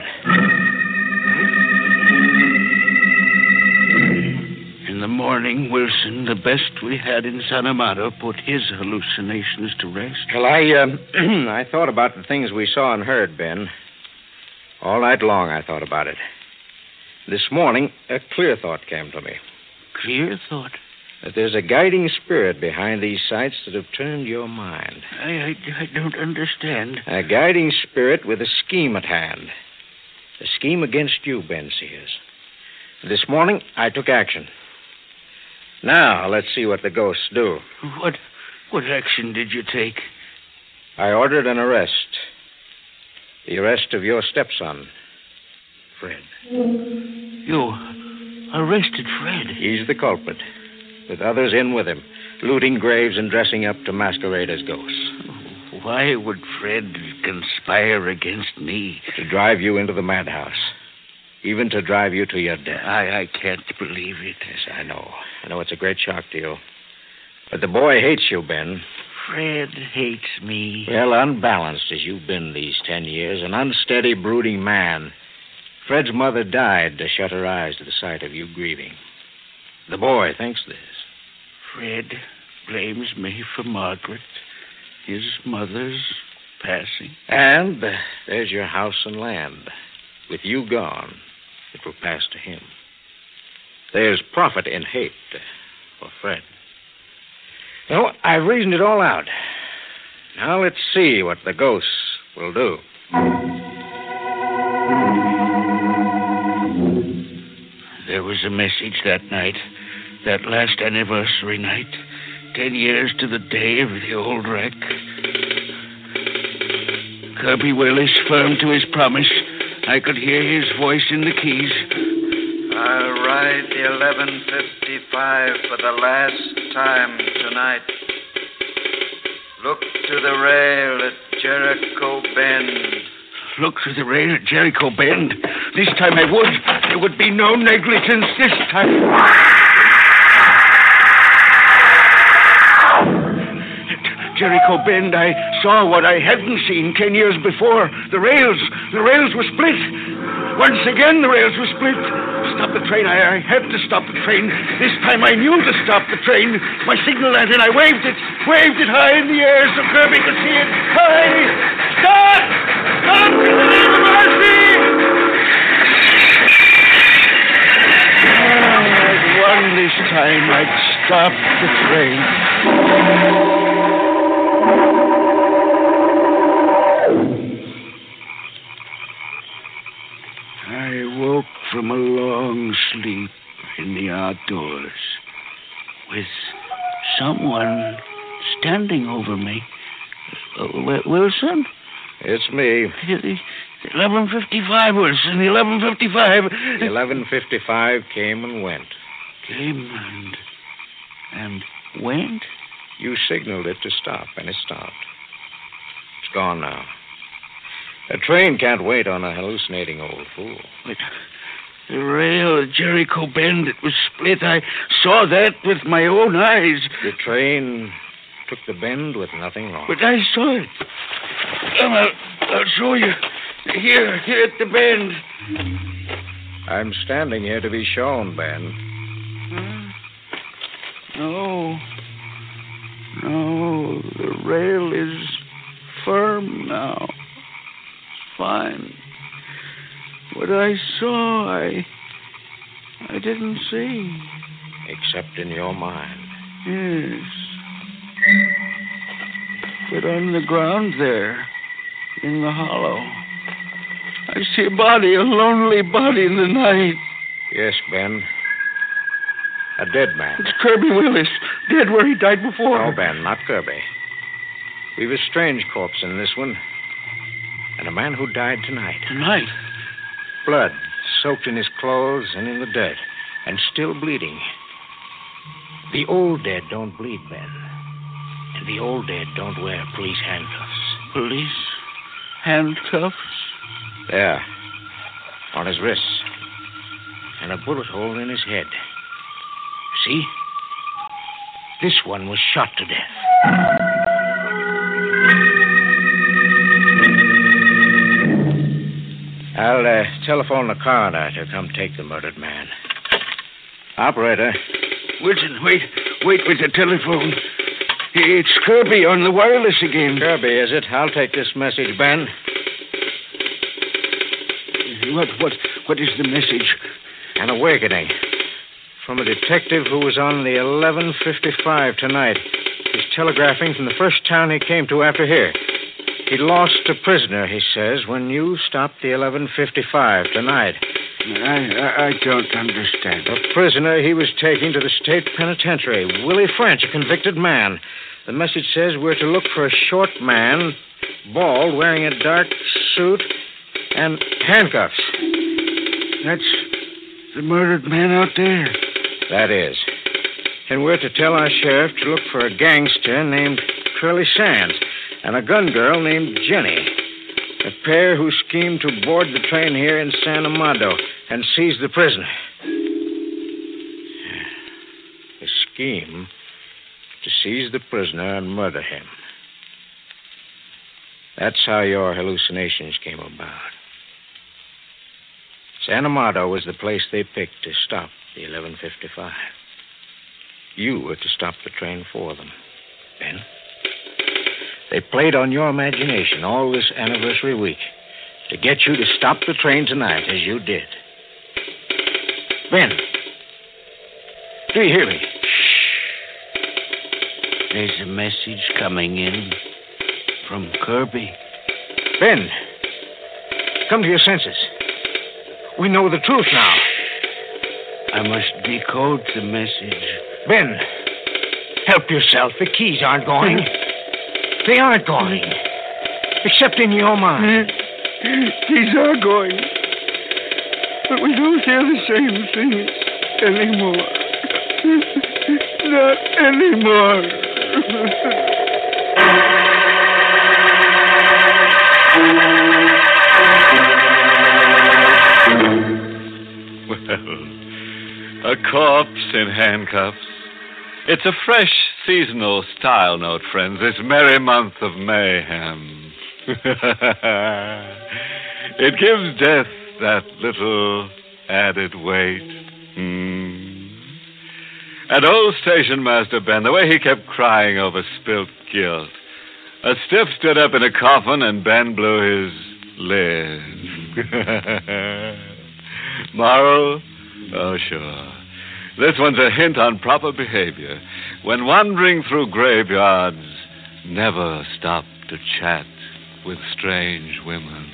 In the morning, Wilson, the best we had in Santa Marta, put his hallucinations to rest. Well, I, uh, I thought about the things we saw and heard, Ben. All night long, I thought about it. This morning, a clear thought came to me. Clear thought? That there's a guiding spirit behind these sights that have turned your mind. I, I, I don't understand. A guiding spirit with a scheme at hand. The scheme against you, Ben Sears. This morning, I took action. Now, let's see what the ghosts do. What, what action did you take? I ordered an arrest. The arrest of your stepson, Fred. You arrested Fred? He's the culprit, with others in with him, looting graves and dressing up to masquerade as ghosts. Why would Fred conspire against me? To drive you into the madhouse. Even to drive you to your death. I, I can't believe it. Yes, I know. I know it's a great shock to you. But the boy hates you, Ben. Fred hates me. Well, unbalanced as you've been these ten years, an unsteady, brooding man. Fred's mother died to shut her eyes to the sight of you grieving. The boy thinks this. Fred blames me for Margaret, his mother's passing. And uh, there's your house and land. With you gone, it will pass to him. There's profit in hate uh, for Fred. No, I've reasoned it all out. Now let's see what the ghosts will do. There was a message that night, that last anniversary night, ten years to the day of the old wreck. Kirby Willis firm to his promise. I could hear his voice in the keys. I'll ride the eleven fifty-five for the last time tonight. Look to the rail at Jericho Bend. Look through the rail at Jericho Bend. This time I would. There would be no negligence this time. Jericho Bend, I saw what I hadn't seen ten years before. The rails, the rails were split. Once again, the rails were split. Stop the train. I, I had to stop the train. This time I knew to stop the train. My signal lantern, I waved it, waved it high in the air so Kirby could see it. High! Stop! Stop in the name of mercy! Oh, I'd won this time. I'd stopped the train. I woke from a long sleep in the outdoors with someone standing over me. Uh, Wilson? It's me. eleven fifty-five, Wilson. eleven fifty-five. The eleven fifty-five came and went. Came and... and went? You signaled it to stop, and it stopped. It's gone now. A train can't wait on a hallucinating old fool. But the rail at Jericho Bend, it was split. I saw that with my own eyes. The train took the bend with nothing wrong. But I saw it. Come, I'll, I'll show you. Here, here at the bend. I'm standing here to be shown, Ben. Huh? No. No, the rail is firm now. Fine. What I saw, I... I didn't see. Except in your mind. Yes. But on the ground there, in the hollow, I see a body, a lonely body in the night. Yes, Ben. A dead man. It's Kirby Willis, dead where he died before. No, Ben, not Kirby. We've a strange corpse in this one. And a man who died tonight. Tonight? Blood soaked in his clothes and in the dirt, and still bleeding. The old dead don't bleed, Ben. And the old dead don't wear police handcuffs. Police handcuffs? There. On his wrists. And a bullet hole in his head. See? This one was shot to death. I'll uh, telephone the coroner to come take the murdered man. Operator. Wilson, wait. Wait with the telephone. It's Kirby on the wireless again. Kirby, is it? I'll take this message, Ben. What, what, what is the message? An awakening. From a detective who was on the eleven fifty-five tonight. He's telegraphing from the first town he came to after here. He lost a prisoner, he says, when you stopped the eleven fifty-five tonight. I, I, I don't understand. A prisoner he was taking to the state penitentiary. Willie French, a convicted man. The message says we're to look for a short man, bald, wearing a dark suit and handcuffs. That's the murdered man out there. That is. And we're to tell our sheriff to look for a gangster named Curly Sands and a gun girl named Jenny, a pair who schemed to board the train here in San Amado and seize the prisoner. A scheme to seize the prisoner and murder him. That's how your hallucinations came about. San Amado was the place they picked to stop the eleven fifty-five. You were to stop the train for them, Ben. They played on your imagination all this anniversary week to get you to stop the train tonight, as you did. Ben, do you hear me? There's a message coming in from Kirby. Ben, come to your senses. We know the truth now. I must decode the message. Ben, help yourself. The keys aren't going. They aren't going. Except in your mind. Keys are going. But we don't hear the same things anymore. Not anymore. Well, a corpse in handcuffs. It's a fresh seasonal style note, friends, this merry month of mayhem. It gives death that little added weight. Mm. And old station master Ben, the way he kept crying over spilt guilt. A stiff stood up in a coffin and Ben blew his lid. Moral? Oh, sure. This one's a hint on proper behavior. When wandering through graveyards, never stop to chat with strange women.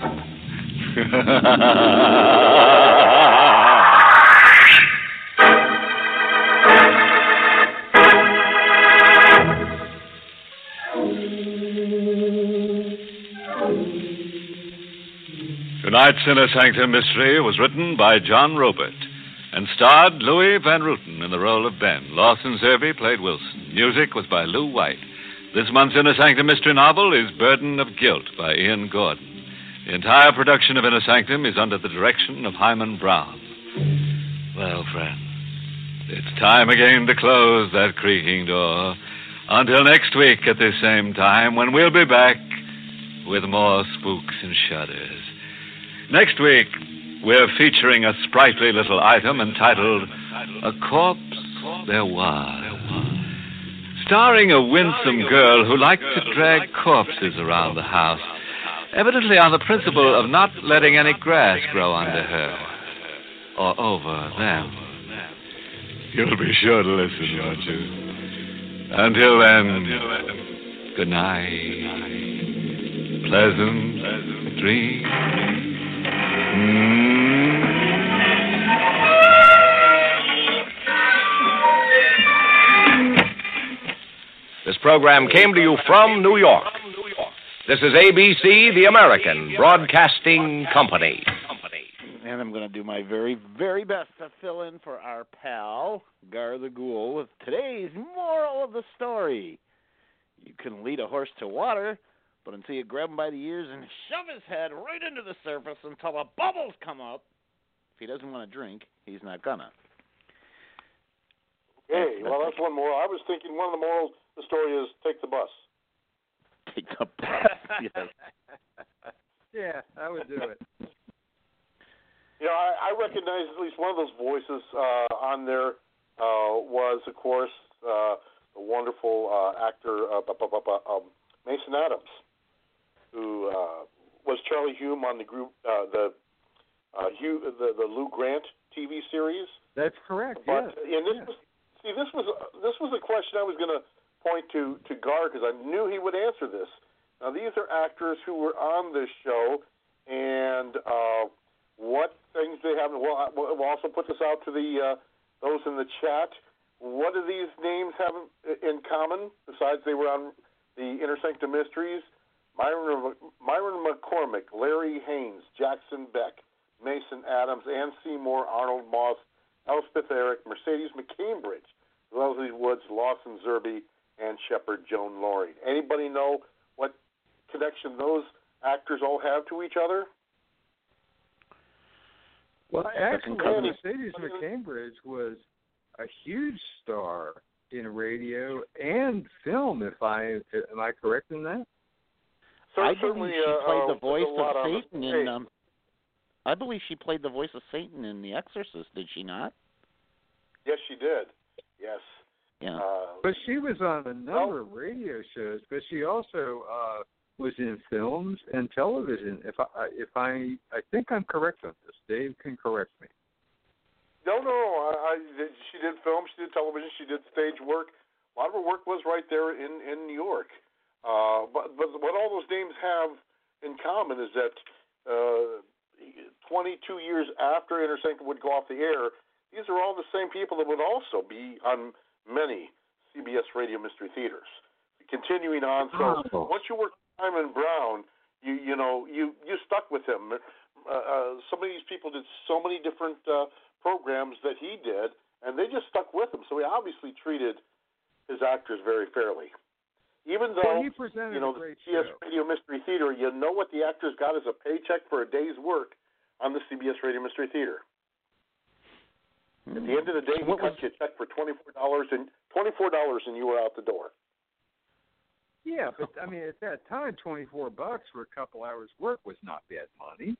Tonight's Inner Sanctum Mystery was written by John Robert and starred Louis Van Ruten in the role of Ben. Lawson Zerbe played Wilson. Music was by Lou White. This month's Inner Sanctum Mystery novel is Burden of Guilt by Ian Gordon. The entire production of Inner Sanctum is under the direction of Hyman Brown. Well, friends, it's time again to close that creaking door. Until next week at this same time, when we'll be back with more spooks and shudders. Next week, we're featuring a sprightly little item entitled A Corpse There Was. Starring a winsome girl who liked to drag corpses around the house, evidently on the principle of not letting any grass grow under her or over them. You'll be sure to listen, won't you? Until then, good night. Pleasant dreams. Mm. This program came to you from New York. This is A B C, the American Broadcasting Company. And I'm going to do my very, very best to fill in for our pal, Gar the Ghoul, with today's moral of the story. You can lead a horse to water, but until you grab him by the ears and shove his head right into the surface until the bubbles come up, if he doesn't want to drink, he's not gonna. Okay, well, that's one moral. I was thinking one of the morals of the story is take the bus. Take the bus, yes. Yeah, I would do it. You know, I, I recognize at least one of those voices uh, on there uh, was, of course, uh, the wonderful uh, actor uh, bu- bu- bu- bu- um, Mason Adams, who uh, was Charlie Hume on the group, uh, the, uh, Hugh, the the Lou Grant T V series. That's correct. But yes. and this yes. was see this was this was a question I was going to point to to Gar because I knew he would answer this. Now, these are actors who were on this show, and uh, what things they have. Well, we'll also put this out to the uh, those in the chat. What do these names have in common, besides they were on the Inner Sanctum Mysteries? Myron, Myron McCormick, Larry Haynes, Jackson Beck, Mason Adams, Ann Seymour, Arnold Moss, Elspeth Eric, Mercedes McCambridge, Leslie Woods, Lawson Zerby, and Shepard Joan Laurie. Anybody know what connection those actors all have to each other? Well, actually, Mercedes McCambridge was a huge star in radio and film. If I am I correct in that? So I certainly, believe she uh, played uh, the voice of of Satan in. Hey. Um, I believe she played the voice of Satan in The Exorcist. Did she not? Yes, she did. Yes. Yeah. Uh, But she was on a number of radio shows. But she also uh, was in films and television. If I if I I think I'm correct on this. Dave can correct me. No, no, I, I did, she did film, she did television, she did stage work. A lot of her work was right there in, in New York. Uh, but, but what all those names have in common is that uh, twenty-two years after Inner Sanctum would go off the air, these are all the same people that would also be on many C B S Radio Mystery Theaters. Continuing on, so Oh. once you worked with Simon Brown, you you know you, you stuck with him. Uh, uh, some of these people did so many different uh, programs that he did, and they just stuck with him. So he obviously treated his actors very fairly. Even though, well, he presented you know, a great the C B S show. Radio Mystery Theater, you know what the actors got as a paycheck for a day's work on the C B S Radio Mystery Theater. Hmm. At the end of the day, So he what cut was- you a check for twenty-four dollars and twenty-four dollars, and you were out the door. Yeah, but I mean, at that time, twenty-four bucks for a couple hours' work was not bad money.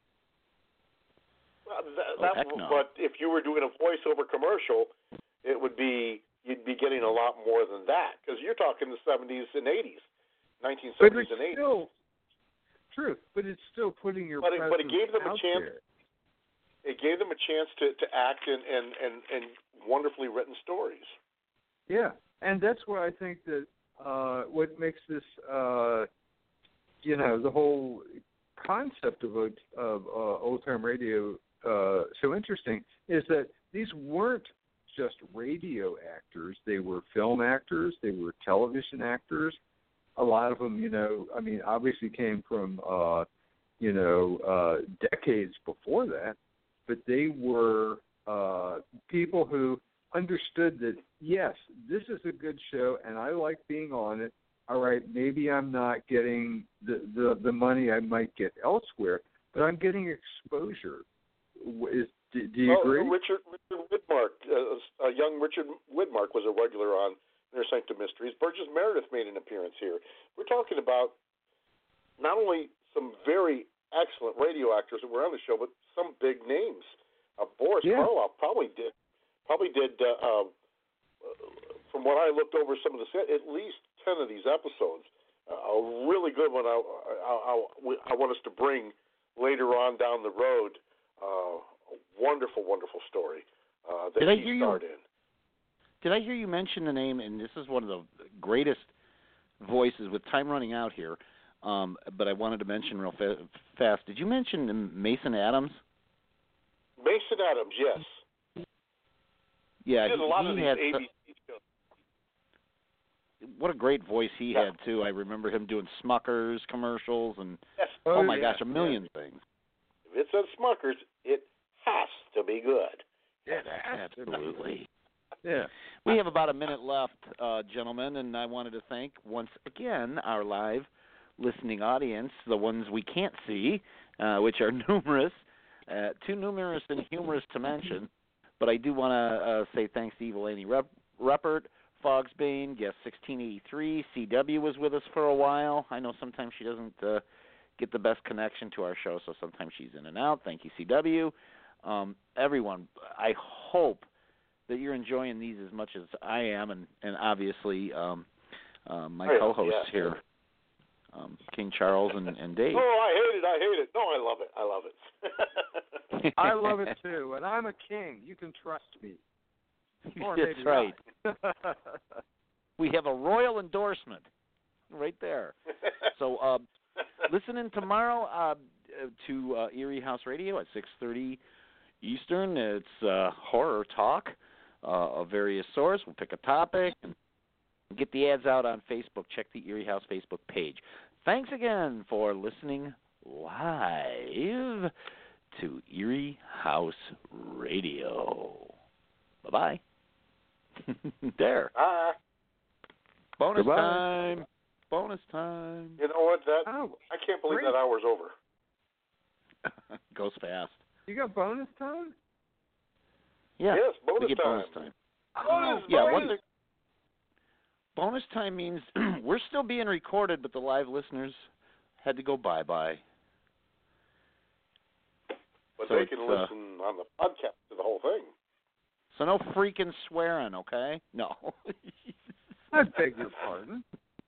Well, that, Oh, that, heck no. But if you were doing a voiceover commercial, it would be you'd be getting a lot more than that, because you're talking the seventies and eighties, nineteen But seventies it's and eighties. still true. But it's still putting your But it, presence but it gave them a out chance. there. It gave them a chance to, to act in, in, in, in wonderfully written stories. Yeah, and that's why I think that uh, what makes this, uh, you know, the whole concept of of uh, old time radio uh, so interesting is that these weren't just radio actors; they were film actors, they were television actors. A lot of them, you know, I mean, obviously came from, uh, you know, uh, decades before that, but they were uh, people who understood that, yes, this is a good show and I like being on it. All right, maybe I'm not getting the, the, the money I might get elsewhere, but I'm getting exposure. Is, do, do you well, agree? Richard, Richard Widmark, uh, a young Richard Widmark was a regular on Inner Sanctum Mysteries. Burgess Meredith made an appearance here. We're talking about not only some very excellent radio actors that were on the show, but some big names. Uh, Boris Yeah. Karloff probably did, probably did. Uh, uh, from what I looked over some of the set, at least ten of these episodes. Uh, a really good one. I, I, I, I want us to bring later on down the road. Uh, a wonderful, wonderful story uh, that Did I he hear you- starred in. Did I hear you mention the name? And this is one of the greatest voices. With time running out here, um, but I wanted to mention real fa- fast. Did you mention Mason Adams? Mason Adams, yes. Yeah, he did a lot he of these had A su- B C shows. what a great voice he Yeah. had too. I remember him doing Smuckers commercials and Yes. oh, Oh, my yeah, gosh, a million things. If it says Smuckers, it has to be good. Yes, Absolutely. Yeah. We have about a minute left, uh, gentlemen, and I wanted to thank once again our live listening audience, the ones we can't see, uh, which are numerous, uh, too numerous and humorous to mention. But I do want to uh, say thanks to Evil Annie Rep- Ruppert, Fogsbane, Guest sixteen eighty-three, C W was with us for a while. I know sometimes she doesn't uh, get the best connection to our show, so sometimes she's in and out. Thank you, C W. Um, everyone, I hope that you're enjoying these as much as I am, and, and obviously um, uh, my Oh, yeah, co-hosts yeah. here, um, King Charles and, and Dave. Oh, I hate it. I hate it. No, I love it. I love it. I love it too, and I'm a king. You can trust me. Or That's maybe right. not. We have a royal endorsement. right there. So uh, listen in tomorrow uh, to uh, Erie House Radio at six thirty Eastern. It's uh, horror talk uh, of various sorts. We'll pick a topic and get the ads out on Facebook. Check the Erie House Facebook page. Thanks again for listening live to Erie House Radio. Bye-bye. There. Ah. Bonus Goodbye. time. Bonus time. You know what? That Oh, I can't believe great. that hour's over. Goes fast. You got bonus time? Yeah. Yes, bonus we get time. bonus time. Bonus, Yeah, bonus. what bonus time means we're still being recorded, but the live listeners had to go bye-bye. But So they it's, can uh, listen on the podcast to the whole thing. So no freaking swearing, okay? No. I beg your pardon.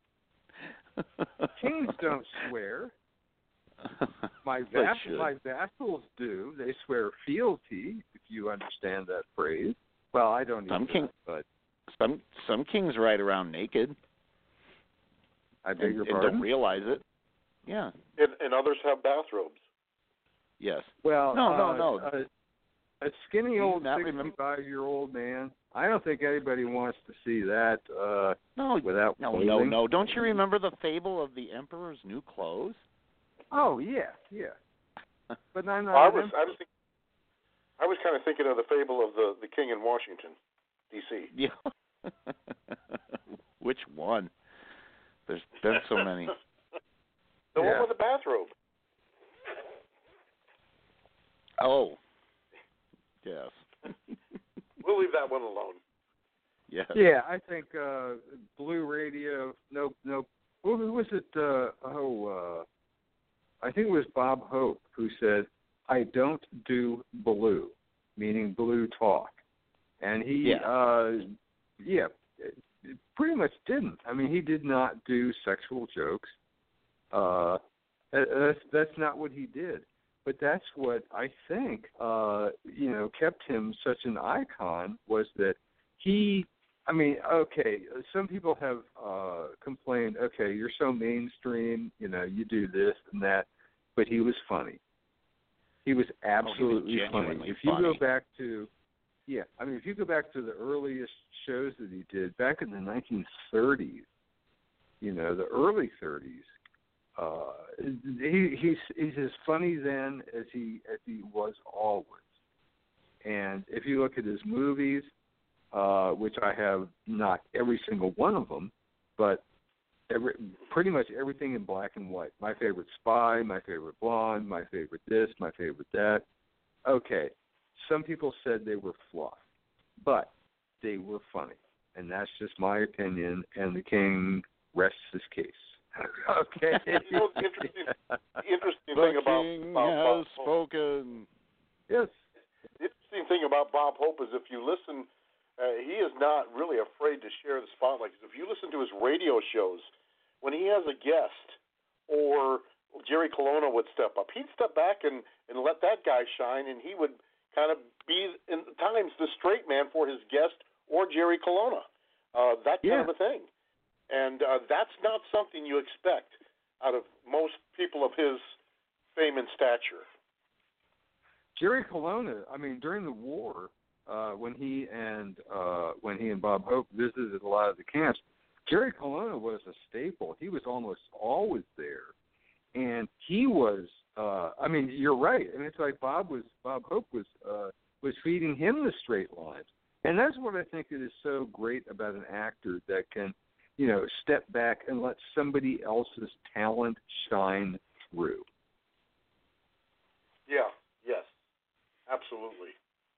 Kings don't swear. My They vas- should. my vassals do. They swear fealty, if you understand that phrase. Well, I don't Some either, king- but Some some kings ride around naked I beg and, your and pardon. don't realize it. Yeah. And, and others have bathrobes. Yes. Well, No, no, uh, no. A, a skinny Do you old not remember- sixty-five-year-old man. I don't think anybody wants to see that uh, No, without no, clothing. no, no. Don't you remember the fable of the emperor's new clothes? Oh yeah, yeah. But I'm not. Well, I an was, emperor. I was, think, I was kind of thinking of the fable of the the king in Washington, D C Yeah. Which one? There's been so many. The Yeah. one with the bathrobe. Oh. Yes. We'll leave that one alone. Yes. Yeah, I think uh, Blue Radio. No, no. Who who was it? Uh, oh, uh, I think it was Bob Hope who said, "I don't do blue," meaning blue talk, and he, Yeah. uh, yeah, pretty much didn't. I mean, he did not do sexual jokes. Uh, that's that's not what he did. But that's what I think, uh, you know, kept him such an icon was that he, I mean, okay, some people have uh, complained, okay, you're so mainstream, you know, you do this and that, but he was funny. He was absolutely funny. genuinely If you funny. go back to, yeah, I mean, if you go back to the earliest shows that he did back in the nineteen thirties, you know, the early thirties, Uh, he, he's he's as funny then as he as he was always. And if you look at his movies, uh, which I have not every single one of them, but every pretty much everything in black and white. My favorite Spy, my favorite Blonde, my favorite this, my favorite that. Okay, some people said they were fluff, but they were funny, and that's just my opinion. And the king rests his case. Okay. You know, the interesting, interesting The thing about, king about has Bob Hope, spoken. Yes. the interesting thing about Bob Hope is if you listen, uh, he is not really afraid to share the spotlight. If you listen to his radio shows, when he has a guest or Jerry Colonna would step up, he'd step back and, and let that guy shine, and he would kind of be, in times, the straight man for his guest or Jerry Colonna. Uh, that kind Yeah. of a thing. And uh, that's not something you expect out of most people of his fame and stature. Jerry Colonna, I mean, during the war, uh, when he and uh, when he and Bob Hope visited a lot of the camps, Jerry Colonna was a staple. He was almost always there, and he was. Uh, I mean, you're right. I mean, it's like Bob was Bob Hope was uh, was feeding him the straight lines, and that's what I think it is so great about an actor that can, you know, step back and let somebody else's talent shine through. Yeah, yes, absolutely.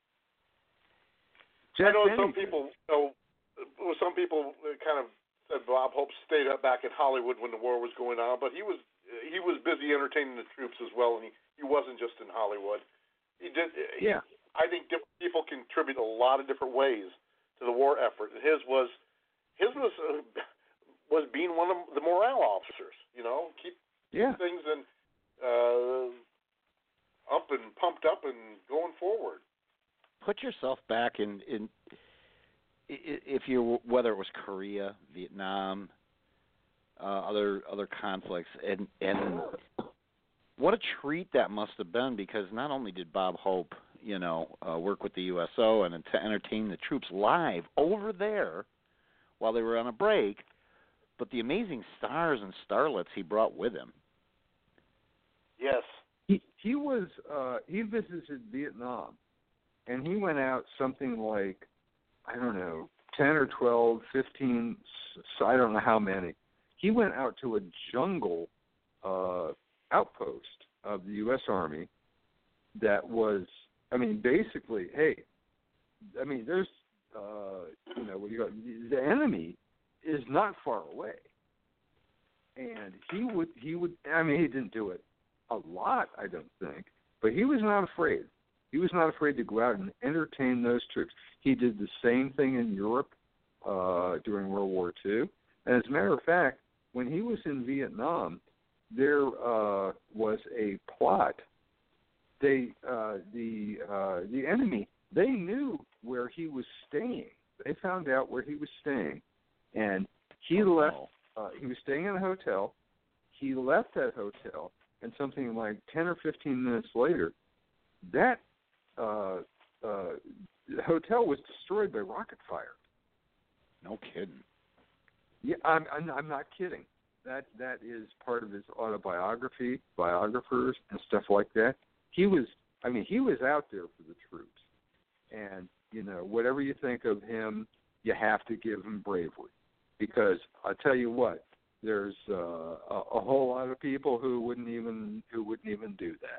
Jack I know Benny some did. people, you know, some people kind of said Bob Hope stayed up back in Hollywood when the war was going on, but he was he was busy entertaining the troops as well, and he, he wasn't just in Hollywood. He did. Yeah. I think different people contribute a lot of different ways to the war effort. And his was his was uh, was being one of the morale officers. You know, keep Yeah. things and uh, up and pumped up and going forward. Put yourself back in, in i- if you whether it was Korea, Vietnam, uh, other other conflicts, and and what a treat that must have been, because not only did Bob Hope, you know, uh, work with the U S O and to entertain the troops live over there while they were on a break, but the amazing stars and starlets he brought with him. Yes. He he was uh, he visited Vietnam, and he went out something like, I don't know, ten or twelve, fifteen, so I don't know how many. He went out to a jungle uh, outpost of the U S Army that was, I mean, basically, hey, I mean, there's, uh, you know, what do you got? The enemy is not far away, and he would, he would, I mean, he didn't do it a lot, I don't think, but he was not afraid. He was not afraid to go out and entertain those troops. He did the same thing in Europe uh, during World War Two, and as a matter of fact, when he was in Vietnam, there uh, was a plot. They, uh, the uh, the enemy, they knew where he was staying. They found out where he was staying, and he oh, left. No. Uh, he was staying in a hotel. He left that hotel, and something like ten or fifteen minutes later, that uh, uh, hotel was destroyed by rocket fire. No kidding. Yeah, I'm, I'm I'm not kidding. That that is part of his autobiography, biographers, and stuff like that. He was, I mean, he was out there for the troops, and you know, whatever you think of him, you have to give him bravery, because I tell you what, there's uh, a, a whole lot of people who wouldn't even who wouldn't even do that,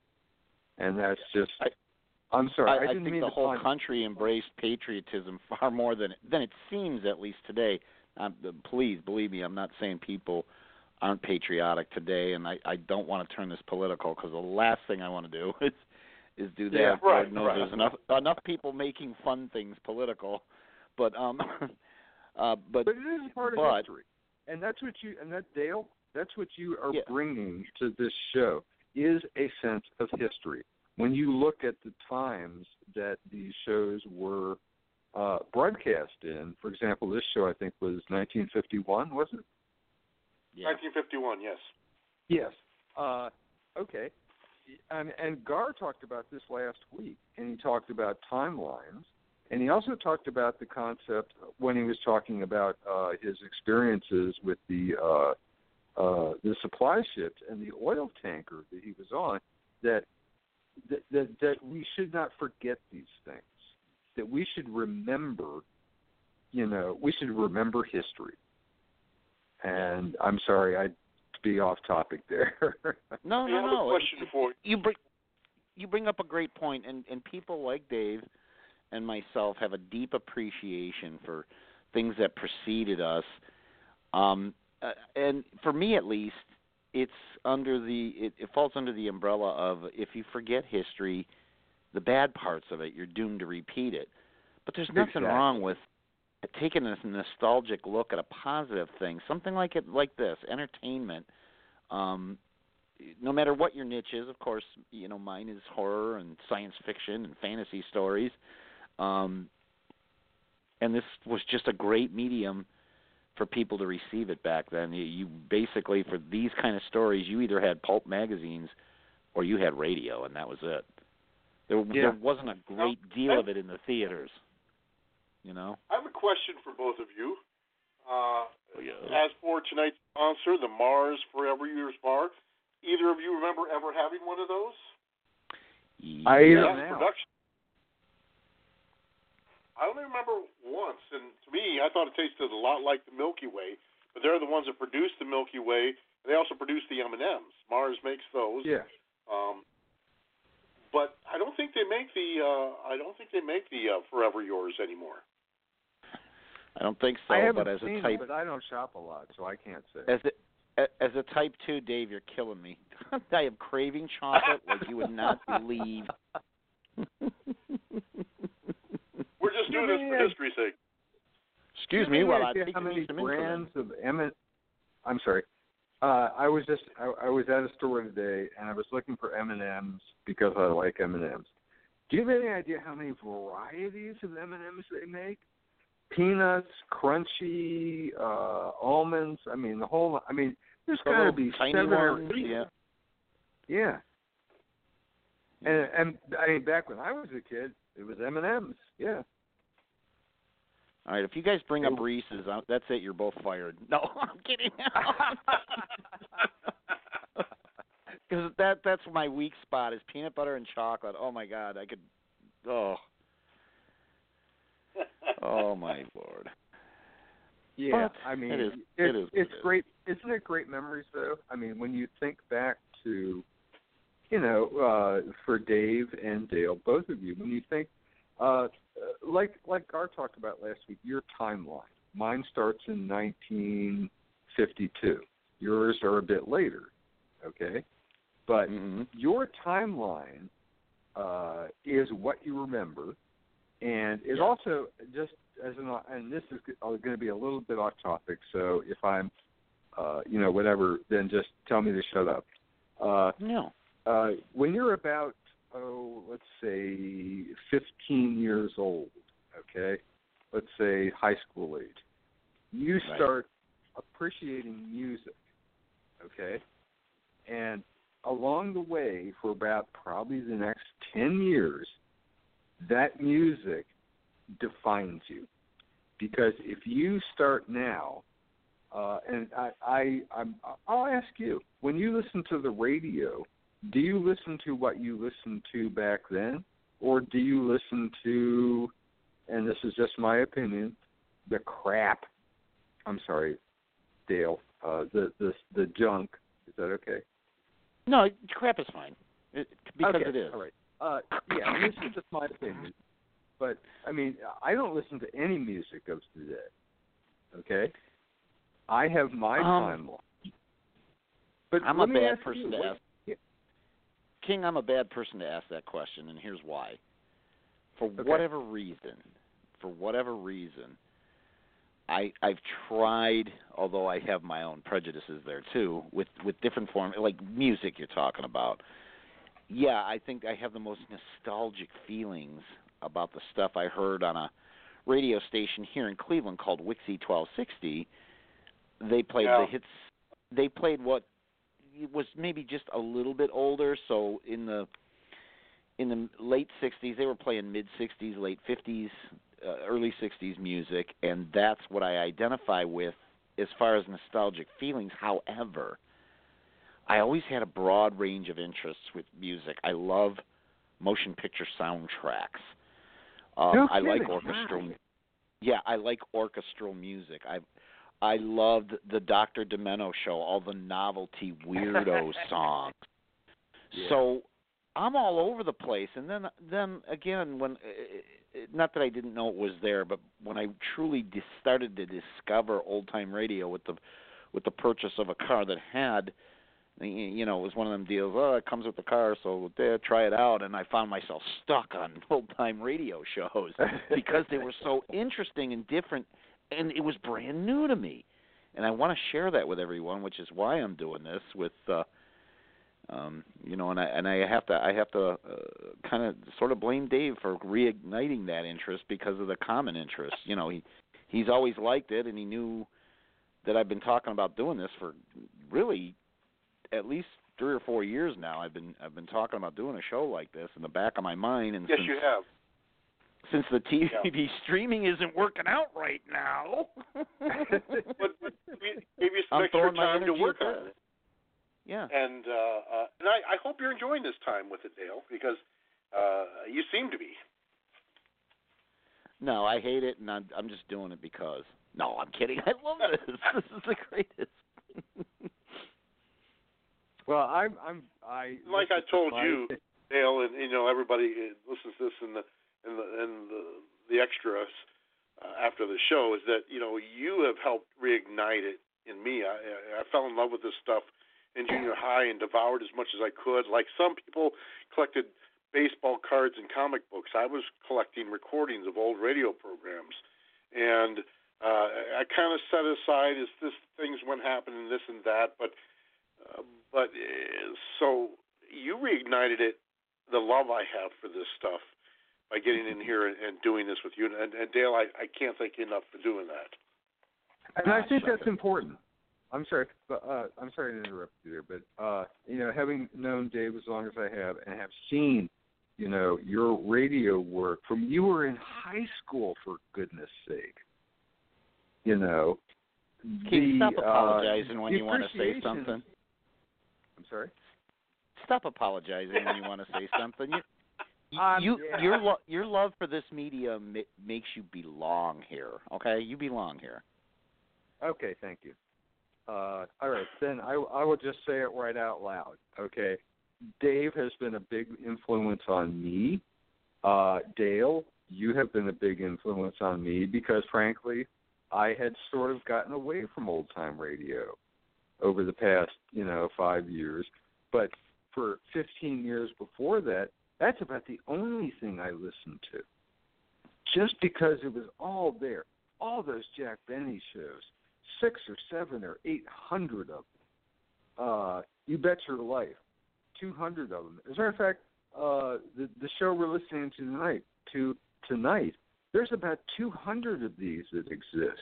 and that's just. I, I'm sorry. I, I, I didn't think mean the to whole find... country embraced patriotism far more than than it seems, at least today. Um, please believe me, I'm not saying people aren't patriotic today, and I, I don't want to turn this political, because the last thing I want to do is is do that. Yeah, right, Lord knows right. there's enough enough people making fun things political, but um, uh, but but it is part of but, history, and that's what you and that Dale, that's what you are yeah. bringing to this show is a sense of history. When you look at the times that these shows were uh, broadcast in, for example, this show I think was nineteen fifty-one, was it? Yeah. nineteen fifty-one, yes. Yes. Uh, okay. And, and Gar talked about this last week, and he talked about timelines, and he also talked about the concept when he was talking about uh, his experiences with the uh, uh, the supply ships and the oil tanker that he was on, that that, that that we should not forget these things, that we should remember, you know, we should remember history. And I'm sorry, I'd be off topic there. No, I no, have no. a question for you. You bring you bring up a great point, and and people like Dave and myself have a deep appreciation for things that preceded us. Um, uh, and for me, at least, it's under the it, it falls under the umbrella of, if you forget history, the bad parts of it, you're doomed to repeat it. But there's nothing Exactly. wrong with taking a nostalgic look at a positive thing, something like it like this, entertainment. Um, no matter what your niche is, of course, you know, mine is horror and science fiction and fantasy stories. Um, and this was just a great medium for people to receive it back then. You, you basically, for these kind of stories, you either had pulp magazines or you had radio, and that was it. There, Yeah. there wasn't a great deal of it in the theaters, you know? I have a question for both of you. Uh, Oh, yeah. As for tonight's sponsor, the Mars Forever Years Bar, either of you remember ever having one of those? I Yeah. don't Yes, know. production. I only remember once, and to me, I thought it tasted a lot like the Milky Way. But they're the ones that produce the Milky Way. And they also produce the M and M's. Mars makes those. Yeah. Um, but I don't think they make the. Uh, I don't think they make the uh, Forever Yours anymore. I don't think so, I haven't but as seen a type, it, but I don't shop a lot, so I can't say. as a, as a type two, Dave, you're killing me. I am craving chocolate like you would not believe. We're just doing this for history's sake. Excuse Do me you while have I any idea speak how many some brands of M and I'm sorry. Uh, I was just I, I was at a store today and I was looking for M and M's because I like M and M's. Do you have any idea how many varieties of M and M's they make? peanuts, crunchy, uh, almonds. I mean, the whole. I mean, there's The got to little be tiny seven ones, or eight. yeah. Yeah. And and I mean, back when I was a kid, it was M and M's. Yeah. All right, if you guys bring up Reese's, uh, that's it. You're both fired. No, I'm kidding. Because that that's my weak spot is peanut butter and chocolate. Oh my God, I could. Oh. Oh my Lord. Yeah, But I mean, it is. It, it is. It's it great. Isn't it great memories though? I mean, when you think back to, you know, uh, for Dave and Dale, both of you, when you think, uh, like like Gar talked about last week, your timeline. Mine starts in nineteen fifty-two. Yours are a bit later, okay? But mm-hmm. your timeline uh, is what you remember, and it yeah. also just as an and this is going to be a little bit off topic. So if I'm, uh, you know, whatever, then just tell me to shut up. Uh, no. Uh, when you're about oh, let's say fifteen years old, okay, let's say high school age, you right. start appreciating music, okay, and along the way, for about probably the next ten years, that music defines you. Because if you start now, uh, and I, I, I'm, I'll ask you, when you listen to the radio, do you listen to what you listened to back then? Or do you listen to, and this is just my opinion, the crap, I'm sorry, Dale, uh, the, the, the junk, is that okay? No, crap is fine. It, because okay, it is. All right. Uh, yeah, this is just my opinion. But, I mean, I don't listen to any music of today. Okay? I have my um, timeline. But I'm let a me bad ask person you, to what, ask. yeah. King, I'm a bad person to ask that question, and here's why. For Okay. whatever reason, for whatever reason, I I've tried, although I have my own prejudices there too, with with different forms, like music you're talking about. Yeah, I think I have the most nostalgic feelings about the stuff I heard on a radio station here in Cleveland called Wixie twelve sixty. They played yeah. the hits. They played what was maybe just a little bit older. So in the in the late sixties, they were playing mid sixties, late fifties, uh, early sixties music, and that's what I identify with as far as nostalgic feelings. However, I always had a broad range of interests with music. I love motion picture soundtracks. Um, no I like kidding. orchestral. Wow. Yeah, I like orchestral music. I I loved the Doctor Demento show, all the novelty weirdo songs. Yeah. So I'm all over the place. And then then again, when not that I didn't know it was there, but when I truly dis- started to discover old time radio with the with the purchase of a car that had. You know, it was one of them deals, oh, it comes with the car, so there, try it out. And I found myself stuck on old-time radio shows because they were so interesting and different, and it was brand new to me. And I want to share that with everyone, which is why I'm doing this with, uh, um, you know, and I and I have to I have to uh, kind of sort of blame Dave for reigniting that interest because of the common interest. You know, he he's always liked it, and he knew that I've been talking about doing this for really at least three or four years now. I've been I've been talking about doing a show like this in the back of my mind, and yes, since, you have. Since the T V yeah. streaming isn't working out right now, but, but give you some I'm extra throwing my time to energy work at on that. it. Yeah, and uh, uh, and I, I hope you're enjoying this time with it, Dale, because uh, you seem to be. No, I hate it, and I'm, I'm just doing it because. No, I'm kidding. I love this. This is the greatest. Well, I'm, I'm, I like I told you, my... Dale, and you know everybody listens to this in the in the in the, the extras uh, after the show is that you know you have helped reignite it in me. I, I fell in love with this stuff in junior high and devoured as much as I could. Like some people collected baseball cards and comic books, I was collecting recordings of old radio programs, and uh, I kind of set aside as this things went happening, this and that, but. Uh, but uh, so you reignited it, the love I have for this stuff, by getting in here and, and doing this with you. And, and Dale, I, I can't thank you enough for doing that. And I think that's important. I'm sorry, but uh, I'm sorry to interrupt you there, but uh, you know, having known Dave as long as I have, and have seen, you know, your radio work from you were in high school, for goodness sake. You know, Keith, the, stop apologizing uh, when you want to say something. I'm sorry. Stop apologizing when you want to say something. You, you, Um, you yeah. your lo- your love for this media ma- makes you belong here. Okay, you belong here. Okay, thank you. Uh, all right, then I, I will just say it right out loud. Okay, Dave has been a big influence on me. Uh, Dale, you have been a big influence on me because, frankly, I had sort of gotten away from old time radio over the past, you know, five years. But for fifteen years before that, that's about the only thing I listened to. Just because it was all there, all those Jack Benny shows. Six or seven or eight hundred of them. Uh, you Bet Your Life, two hundred of them. As a matter of fact, uh, the the show we're listening to tonight, to tonight, there's about two hundred of these that exist.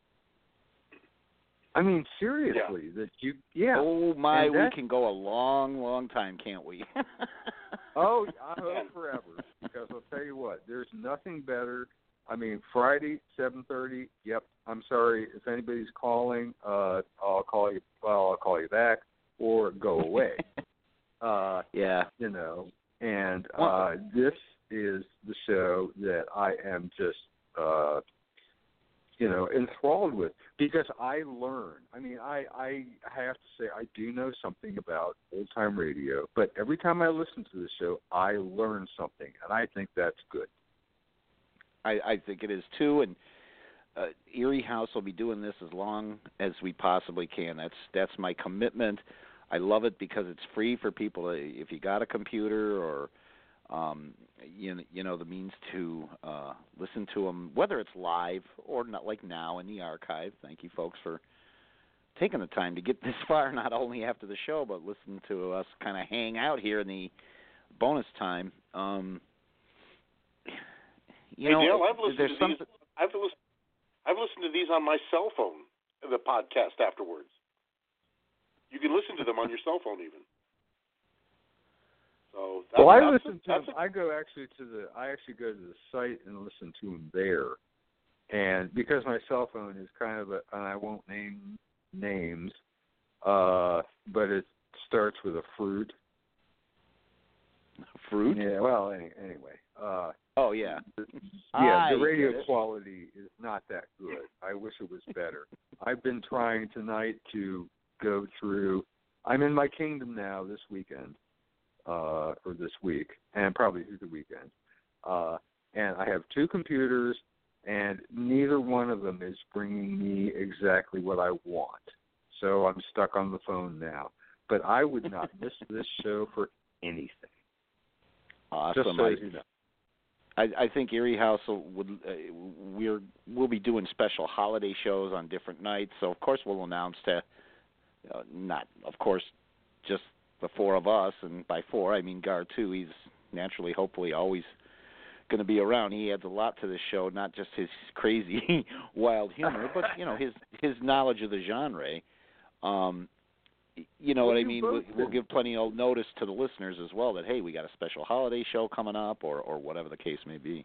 I mean, seriously, yeah. that you, yeah. Oh my, that, we can go a long, long time, can't we? Oh, I hope forever. Because I'll tell you what, there's nothing better. I mean, Friday, seven thirty, yep, I'm sorry. If anybody's calling, uh, I'll call you, well, I'll call you back, or go away. uh, yeah. You know, and uh, this is the show that I am just, uh, you know, enthralled with. Because I learn. I mean, I, I have to say, I do know something about old-time radio, but every time I listen to the show, I learn something, and I think that's good. I, I think it is too, and uh, Erie House will be doing this as long as we possibly can. That's that's my commitment. I love it because it's free for people. To, if you got a computer or um, you you know the means to uh, listen to them, whether it's live or not, like now in the archive. Thank you, folks, for taking the time to get this far. Not only after the show, but listen to us kind of hang out here in the bonus time. Um, You hey, know, Dale, I've listened to something... these. I've listened. I've listened to these on my cell phone. The podcast afterwards. You can listen to them on your cell phone, even. So. That's, well, I that's listen a, to them. a, I go actually to the. I actually go to the site and listen to them there, and because my cell phone is kind of a, and I won't name names, uh, but it starts with a fruit. Fruit? Yeah. Well, any, anyway. Uh, Oh, yeah. Yeah, the I radio quality is not that good. I wish it was better. I've been trying tonight to go through. I'm in my kingdom now this weekend, uh, or this week, and probably through the weekend. Uh, and I have two computers, and neither one of them is bringing me exactly what I want. So I'm stuck on the phone now. But I would not miss this show for anything. Awesome. Just so I, you know. I, I think Erie House will, would uh, we're we'll be doing special holiday shows on different nights. So of course we'll announce to uh, not of course just the four of us, and by four I mean Gar too. He's naturally, hopefully, always going to be around. He adds a lot to the show, not just his crazy wild humor, but you know his his knowledge of the genre. Um, You know well, what I you mean? We'll, both we'll did. give plenty of notice to the listeners as well that, hey, we got a special holiday show coming up or, or whatever the case may be.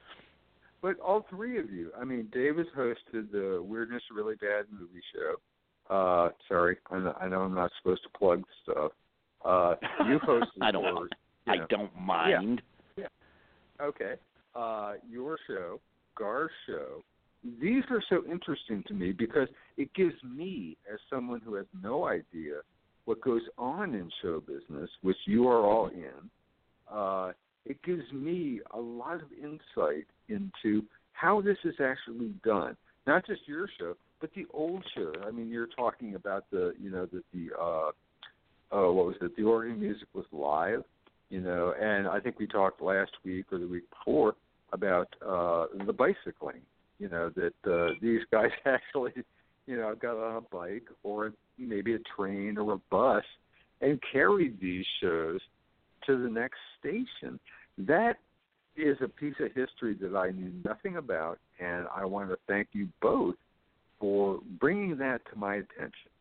But all three of you, I mean, Davis hosted the Weirdness Really Bad movie show. Uh, sorry, I know, I know I'm not supposed to plug stuff. Uh, you hosted I don't yours, I you know. don't mind. Yeah. yeah. Okay. Uh, your show, Gar's show. These are so interesting to me because it gives me, as someone who has no idea what goes on in show business, which you are all in, uh, it gives me a lot of insight into how this is actually done. Not just your show, but the old show. I mean, you're talking about the, you know, that the, uh, uh, what was it, the organ music was live, you know, and I think we talked last week or the week before about uh, the bicycling. You know, that uh, these guys actually, you know, got on a bike or maybe a train or a bus and carried these shows to the next station. That is a piece of history that I knew nothing about, and I want to thank you both for bringing that to my attention.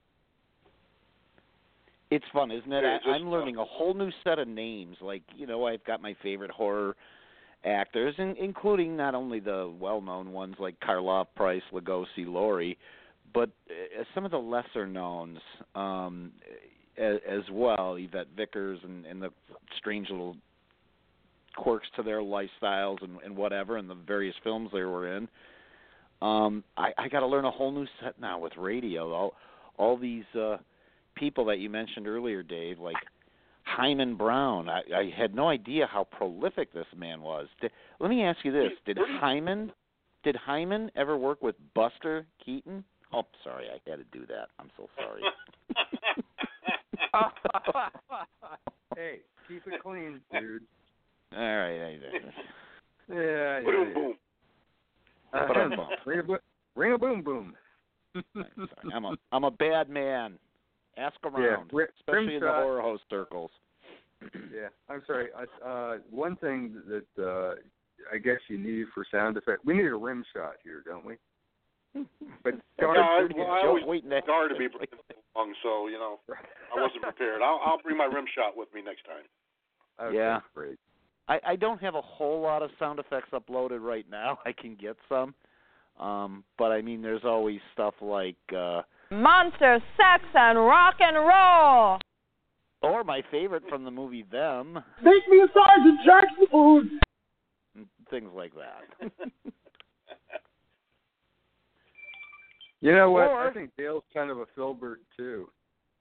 It's fun, isn't it? Yeah, I, just, I'm learning a whole new set of names. Like, you know, I've got my favorite horror actors, in, including not only the well-known ones like Karloff, Price, Lugosi, Laurie, but uh, some of the lesser-knowns um, as, as well, Yvette Vickers and, and the strange little quirks to their lifestyles and, and whatever, and the various films they were in. Um, I, I got to learn a whole new set now with radio. All, all these uh, people that you mentioned earlier, Dave, like Hyman Brown. I, I had no idea how prolific this man was. Did, let me ask you this: Did Hyman, did Hyman ever work with Buster Keaton? Oh, sorry, I had to do that. I'm so sorry. Hey, keep it clean, dude. All right. I, Yeah, yeah, Boom, yeah. boom. Uh, Ba-dum-bum. ring a bo- ring a boom boom. Sorry, I'm a I'm a bad man. Ask around, ri- especially in the rimshot. horror host circles. Yeah, I'm sorry. I, uh, one thing that uh, I guess you need for sound effect, we need a rim shot here, don't we? But Yeah, Guard, I, good well, guess. I always waiting to- guard to be bringing along, so you know I wasn't prepared. I'll, I'll bring my rim shot with me next time. Okay, Yeah. great. I, I don't have a whole lot of sound effects uploaded right now. I can get some, um, but I mean, there's always stuff like, uh, Monster, sex, and rock and roll. or my favorite from the movie Them, Make me a Sergeant Jackson food. and things like that. You know what? Or- I think Dale's kind of a Filbert too.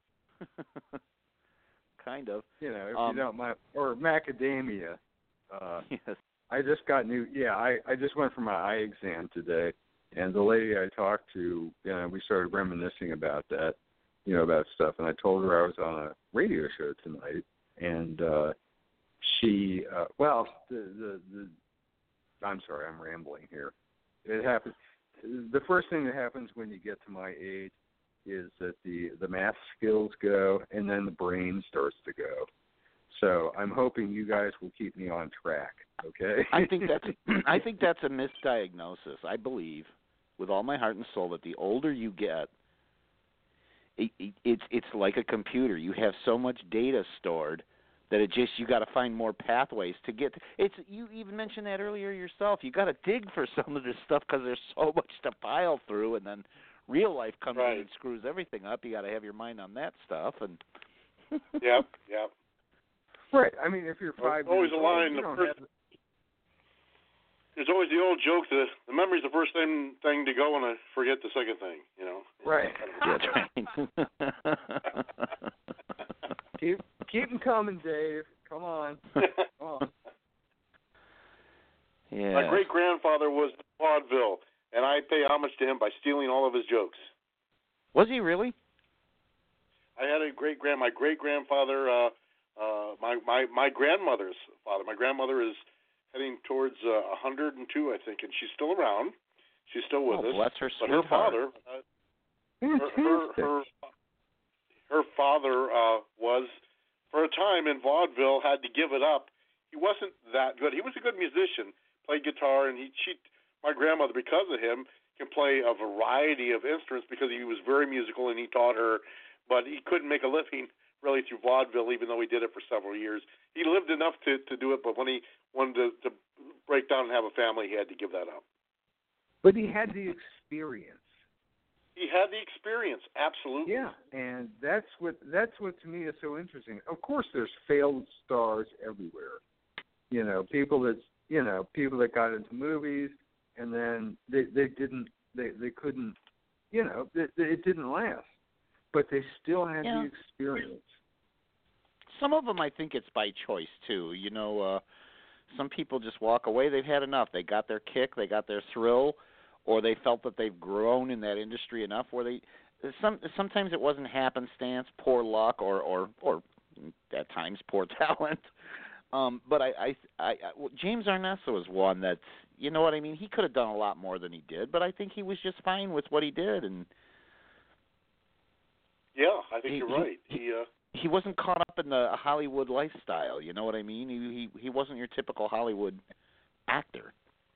Kind of. You know, if Um, you don't mind, or macadamia. Uh, Yes. I just got new. Yeah, I I just went for my eye exam today, and the lady I talked to, you know, we started reminiscing about that, you know, about stuff, and I told her I was on a radio show tonight, and uh, she, uh, well, the the the. I'm sorry, I'm rambling here. It happens. The first thing that happens when you get to my age is that the, the math skills go, and then the brain starts to go. So I'm hoping you guys will keep me on track, okay? I think that's I think that's a misdiagnosis. I believe, with all my heart and soul, that the older you get, it, it, it's it's like a computer. You have so much data stored that it just you got to find more pathways to get. To, it's you even mentioned that earlier yourself. You got to dig for some of this stuff because there's so much to pile through, and then real life comes Right. in and screws everything up. You got to have your mind on that stuff, and Yep, yep. Right. I mean, if you're five There's always years a line. old, you The don't first, have, there's always the old joke that the memory's the first thing thing to go, and I forget the second thing. You know. right. that's right. keep keep them coming, Dave. Come on. Come on. Yeah. My great grandfather was in vaudeville, and I pay homage to him by stealing all of his jokes. Was he really? I had a great grand, my great grandfather, uh, uh, my my my grandmother's father. My grandmother is heading towards uh, one hundred two, I think, and she's still around. She's still with Oh, us. bless her But her sweetheart. father, uh, her, her her her father uh, was for a time in vaudeville, had to give it up. He wasn't that good. He was a good musician, played guitar, and he she my grandmother, because of him, can play a variety of instruments because he was very musical and he taught her. But he couldn't make a living really through vaudeville, even though he did it for several years. He lived enough to, to do it, but when he wanted to, to break down and have a family, he had to give that up. But he had the experience. He had the experience, absolutely. Yeah, and that's what that's what to me is so interesting. Of course, there's failed stars everywhere. You know, people that you know people that got into movies and then they they didn't they they couldn't you know it, it didn't last, but they still had Yeah. the experience. Some of them, I think it's by choice too. You know, uh, some people just walk away. They've had enough. They got their kick. They got their thrill, or they felt that they've grown in that industry enough where they. Some sometimes it wasn't happenstance, poor luck, or or or at times poor talent. Um, but I, I, I, I well, James Arnesso was one that's, you know what I mean. He could have done a lot more than he did, but I think he was just fine with what he did, and Yeah, I think He- you're he- right. He, uh, he wasn't caught up in the Hollywood lifestyle. You know what I mean? He he he wasn't your typical Hollywood actor.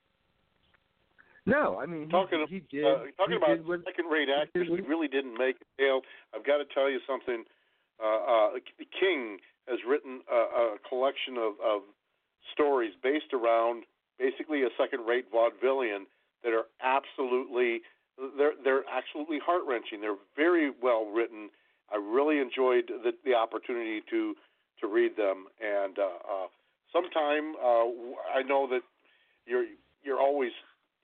No, I mean, he, talking he did. uh, talking he about did what, second-rate actors, he he really didn't make it. Dale, I've got to tell you something. Uh, uh, King has written a, a collection of, of stories based around basically a second-rate vaudevillian that are absolutely they're they're absolutely heart-wrenching. They're very well written. I really enjoyed the, the opportunity to to read them. And uh, uh, sometime uh, I know that you're you're always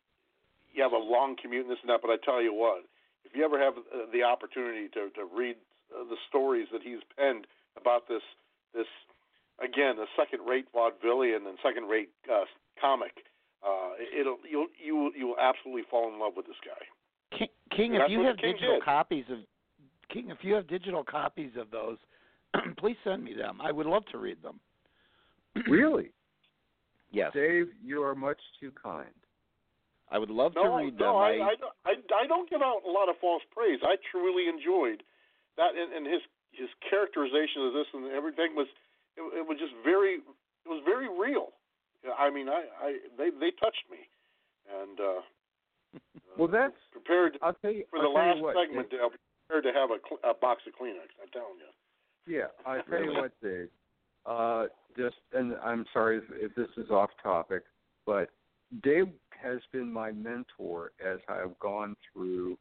you have a long commute and this and that, but I tell you what, if you ever have uh, the opportunity to to read uh, the stories that he's penned about this this again a second-rate vaudevillian and second-rate uh, comic, uh, it'll you'll you you will absolutely fall in love with this guy. King, King if That's you what have King digital did. copies of King, if you have digital copies of those, please send me them. I would love to read them. Really? Yes. Dave, you are much too kind. I would love no, to read them. No, I, I, I, don't- I, I don't give out a lot of false praise. I truly enjoyed that, and, and his his characterization of this and everything was it, it was just very it was very real. I mean, I, I they they touched me, and uh, well, that's prepared. I'll tell you for I'll the tell last you what, segment. Dave. I'll be prepared to have a, cl- a box of Kleenex. I'm telling you. Yeah, I tell you what, Dave. Uh, just and I'm sorry if, if this is off topic, but Dave has been my mentor as I've gone through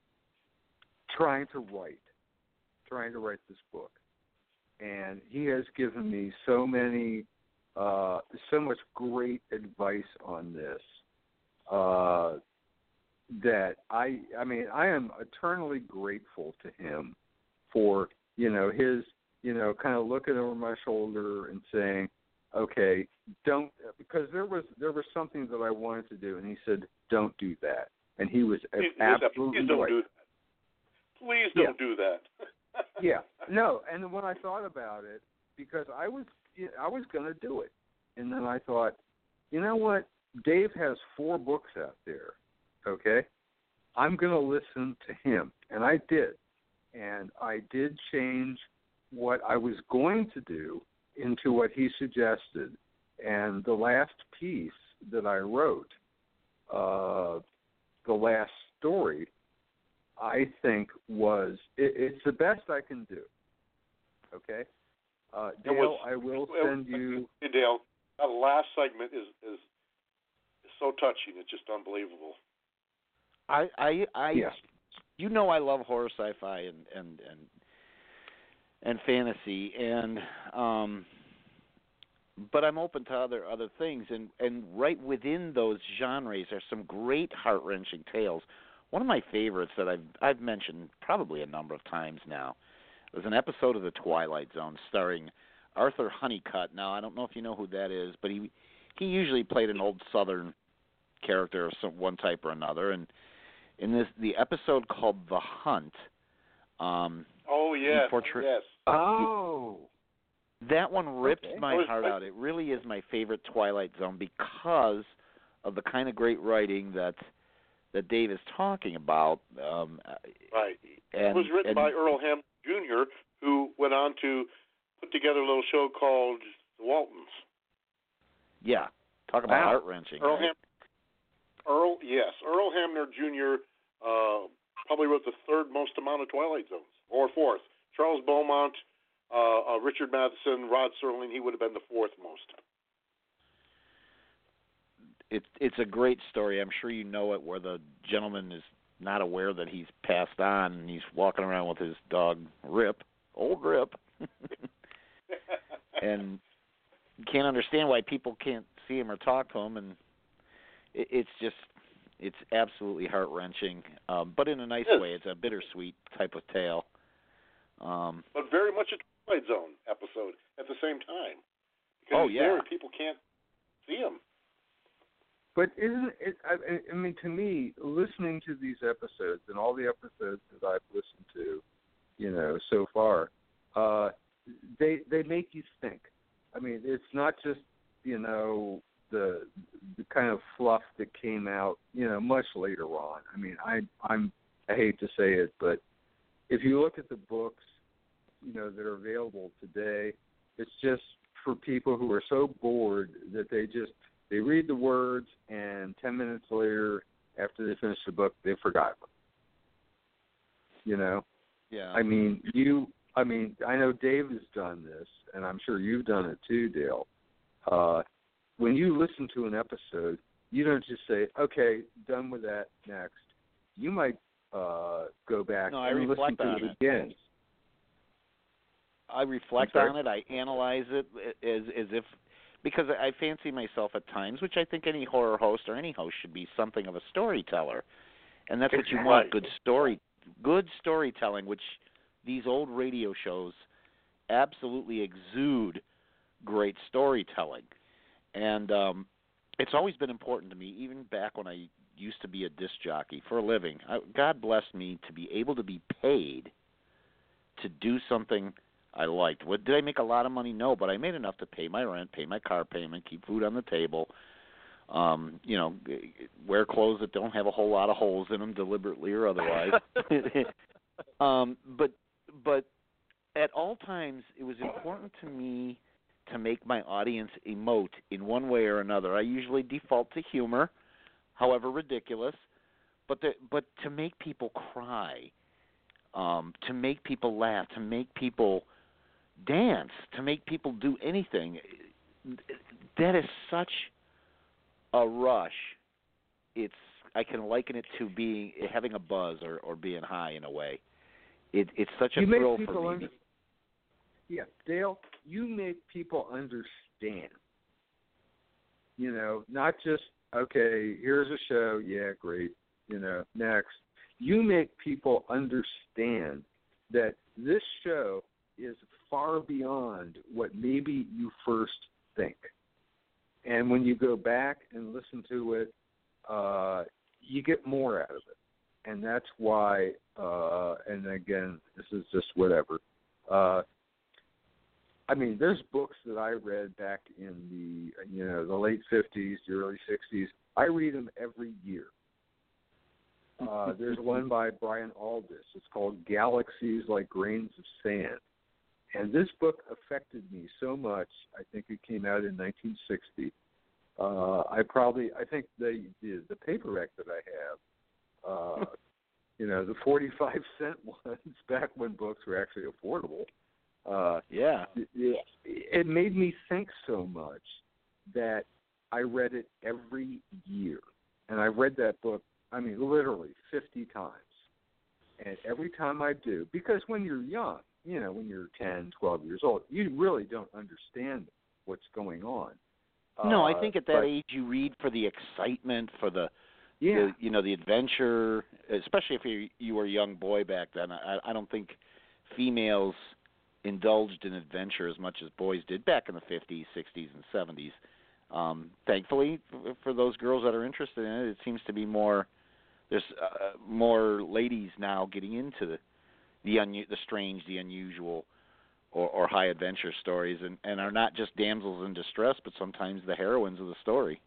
trying to write, trying to write this book, and he has given me so many, uh, so much great advice on this. Uh, that I, I mean, I am eternally grateful to him for, you know, his, you know, kind of looking over my shoulder and saying, okay, don't, because there was there was something that I wanted to do, and he said, don't do that, and he was Please, absolutely please don't right. do that. Please Yeah. don't do that. Yeah, no, and when I thought about it, because I was I was going to do it, and then I thought, you know what, Dave has four books out there, okay? I'm going to listen to him, and I did, and I did change what I was going to do into what he suggested, and the last piece that I wrote, uh, the last story, I think was it, it's the best I can do. Okay, uh, Dale, was, I will send you. Hey, Dale, that last segment is, is is so touching. It's just unbelievable. I, I, I Yes. You know, I love horror, sci-fi, and and and and fantasy, and um, but I'm open to other other things, and and right within those genres are some great heart-wrenching tales. One of my favorites that I've I've mentioned probably a number of times now was an episode of The Twilight Zone starring Arthur Honeycutt. Now, I don't know if you know who that is, but he he usually played an old Southern character of some one type or another, and in this the episode called The Hunt. Um, oh yes, portray- yes. Oh, that one rips okay. my heart out. It really is my favorite Twilight Zone because of the kind of great writing that that Dave is talking about. Um, right. And, it was written and, by Earl Hamm Junior, who went on to put together a little show called The Waltons. Yeah, talk about Wow. heart wrenching. Earl right? Ham, Earl, yes, Earl Hamner Junior Uh, probably wrote the third most amount of Twilight Zones, or fourth. Charles Beaumont, uh, uh, Richard Matheson, Rod Serling, he would have been the fourth most. It's it's a great story. I'm sure you know it, where the gentleman is not aware that he's passed on, and he's walking around with his dog Rip, old Rip, and can't understand why people can't see him or talk to him, and it, it's just it's absolutely heart wrenching, um, but in a nice Yes. way. It's a bittersweet type of tale. Um, But very much a Twilight Zone episode at the same time. Because Oh, he's yeah. there and people can't see him. but isn't it? I, I mean, to me, listening to these episodes and all the episodes that I've listened to, you know, so far, uh, they they make you think. I mean, it's not just, you know, the the kind of fluff that came out, you know, much later on. I mean, I I'm I hate to say it, but if you look at the books, you know, that are available today, it's just for people who are so bored that they just They read the words, and ten minutes later, after they finish the book, they forgot them. You know? Yeah. I mean, you. I mean, I know Dave has done this, and I'm sure you've done it too, Dale. Uh, when you listen to an episode, you don't just say, "Okay, done with that. Next." You might uh, go back no, I and listen reflect to on it again. I reflect on it. I analyze it as as if because I fancy myself at times, which I think any horror host or any host should be something of a storyteller, and that's what you want. Good story, good storytelling, which these old radio shows absolutely exude great storytelling, and um, it's always been important to me, even back when I used to be a disc jockey for a living. I, God blessed me to be able to be paid to do something I liked. What, did I make a lot of money? No, but I made enough to pay my rent, pay my car payment, keep food on the table, um, you know, wear clothes that don't have a whole lot of holes in them, deliberately or otherwise. um, but but at all times, it was important to me to make my audience emote in one way or another. I usually default to humor, however ridiculous, but the, but to make people cry, um, to make people laugh, to make people dance, to make people do anything, that is such a rush. It's I can liken it to being having a buzz or, or being high in a way. It, it's such a you thrill make people for me. Under- yeah, Dale, you make people understand. You know, not just, okay, here's a show, yeah, great, you know, next. You make people understand that this show is far beyond what maybe you first think. And when you go back and listen to it, uh, you get more out of it. And that's why, uh, and again, this is just whatever. Uh, I mean, there's books that I read back in the, you know, the late fifties, the early sixties. I read them every year. Uh, there's one by Brian Aldiss. It's called Galaxies Like Grains of Sand. And this book affected me so much. I think it came out in nineteen sixty. Uh, I probably, I think the, the the paperback that I have, uh, you know, the forty-five cent ones back when books were actually affordable. Uh, yeah. It, it made me think so much that I read it every year. And I read that book, I mean, literally fifty times. And every time I do, because when you're young, you know, when you're ten, twelve years old, you really don't understand what's going on. No, uh, I think at that but, age you read for the excitement, for the, yeah. the you know, the adventure, especially if you you were a young boy back then. I, I don't think females indulged in adventure as much as boys did back in the fifties, sixties, and seventies. Um, thankfully, for, for those girls that are interested in it, it seems to be more. There's uh, more ladies now getting into the the, un- the strange, the unusual, or, or high adventure stories, and, and are not just damsels in distress, but sometimes the heroines of the story.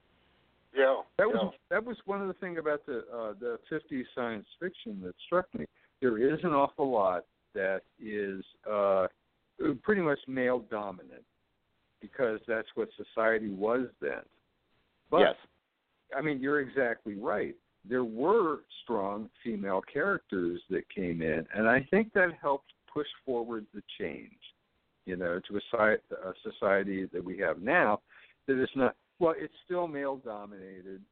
Yeah, that yeah. was that was one of the things about the uh, the fifties science fiction that struck me. There is an awful lot that is uh, pretty much male dominant because that's what society was then. But, yes. I mean, you're exactly right. There were strong female characters that came in, and I think that helped push forward the change, you know, to a, society, a society that we have now that is not, well, it's still male-dominated.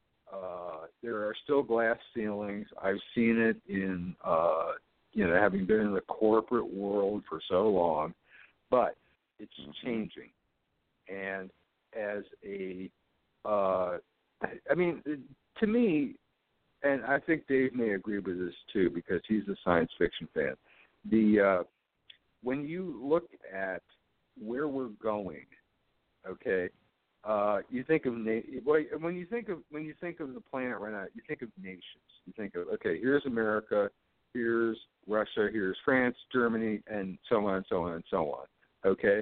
Uh, there are still glass ceilings. I've seen it in, uh, you know, having been in the corporate world for so long, but it's changing. And as a, uh, I mean, to me, and I think Dave may agree with this too because he's a science fiction fan. The uh, when you look at where we're going, okay, uh, you think of na- when you think of when you think of the planet right now, you think of nations. You think of okay, here's America, here's Russia, here's France, Germany, and so on and so on and so on. Okay.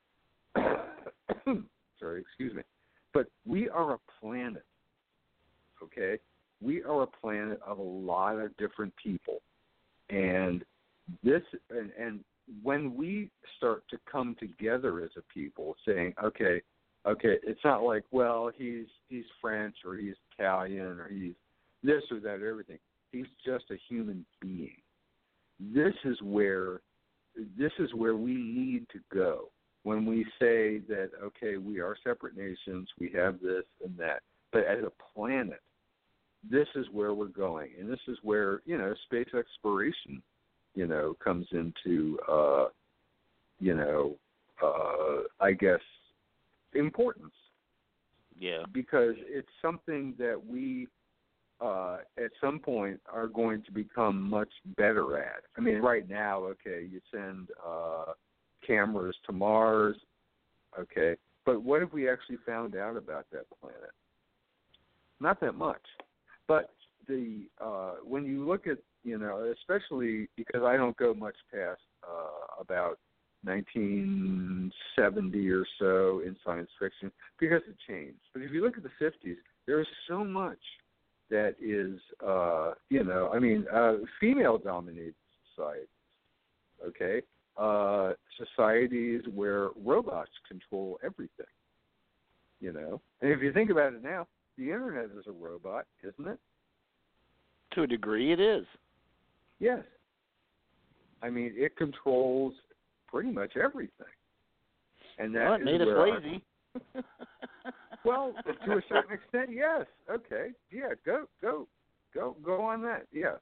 Sorry, excuse me. But we are a planet. Okay. We are a planet of a lot of different people, and this and, and when we start to come together as a people, saying, okay, Okay, it's not like, well, he's he's French or he's Italian or he's this or that or everything. He's just a human being. This is where this is where we need to go when we say that, okay, we are separate nations, we have this and that, but as a planet, this is where we're going, and this is where, you know, space exploration, you know, comes into, uh, you know, uh, I guess, importance. Yeah. Because it's something that we, uh, at some point, are going to become much better at. I mean, right now, okay, you send uh, cameras to Mars, okay, but what have we actually found out about that planet? Not that much. But the uh, when you look at, you know, especially because I don't go much past uh, about nineteen seventy or so in science fiction, because it changed. But if you look at the fifties, there is so much that is, uh, you know, I mean, uh, female-dominated societies, okay? Uh, societies where robots control everything, you know? And if you think about it now, the Internet is a robot, isn't it? To a degree, it is. Yes. I mean, it controls pretty much everything. And that well, it is made us where lazy. Our, well, to a certain extent, yes. Okay. Yeah, go, go, go, go on that. Yeah.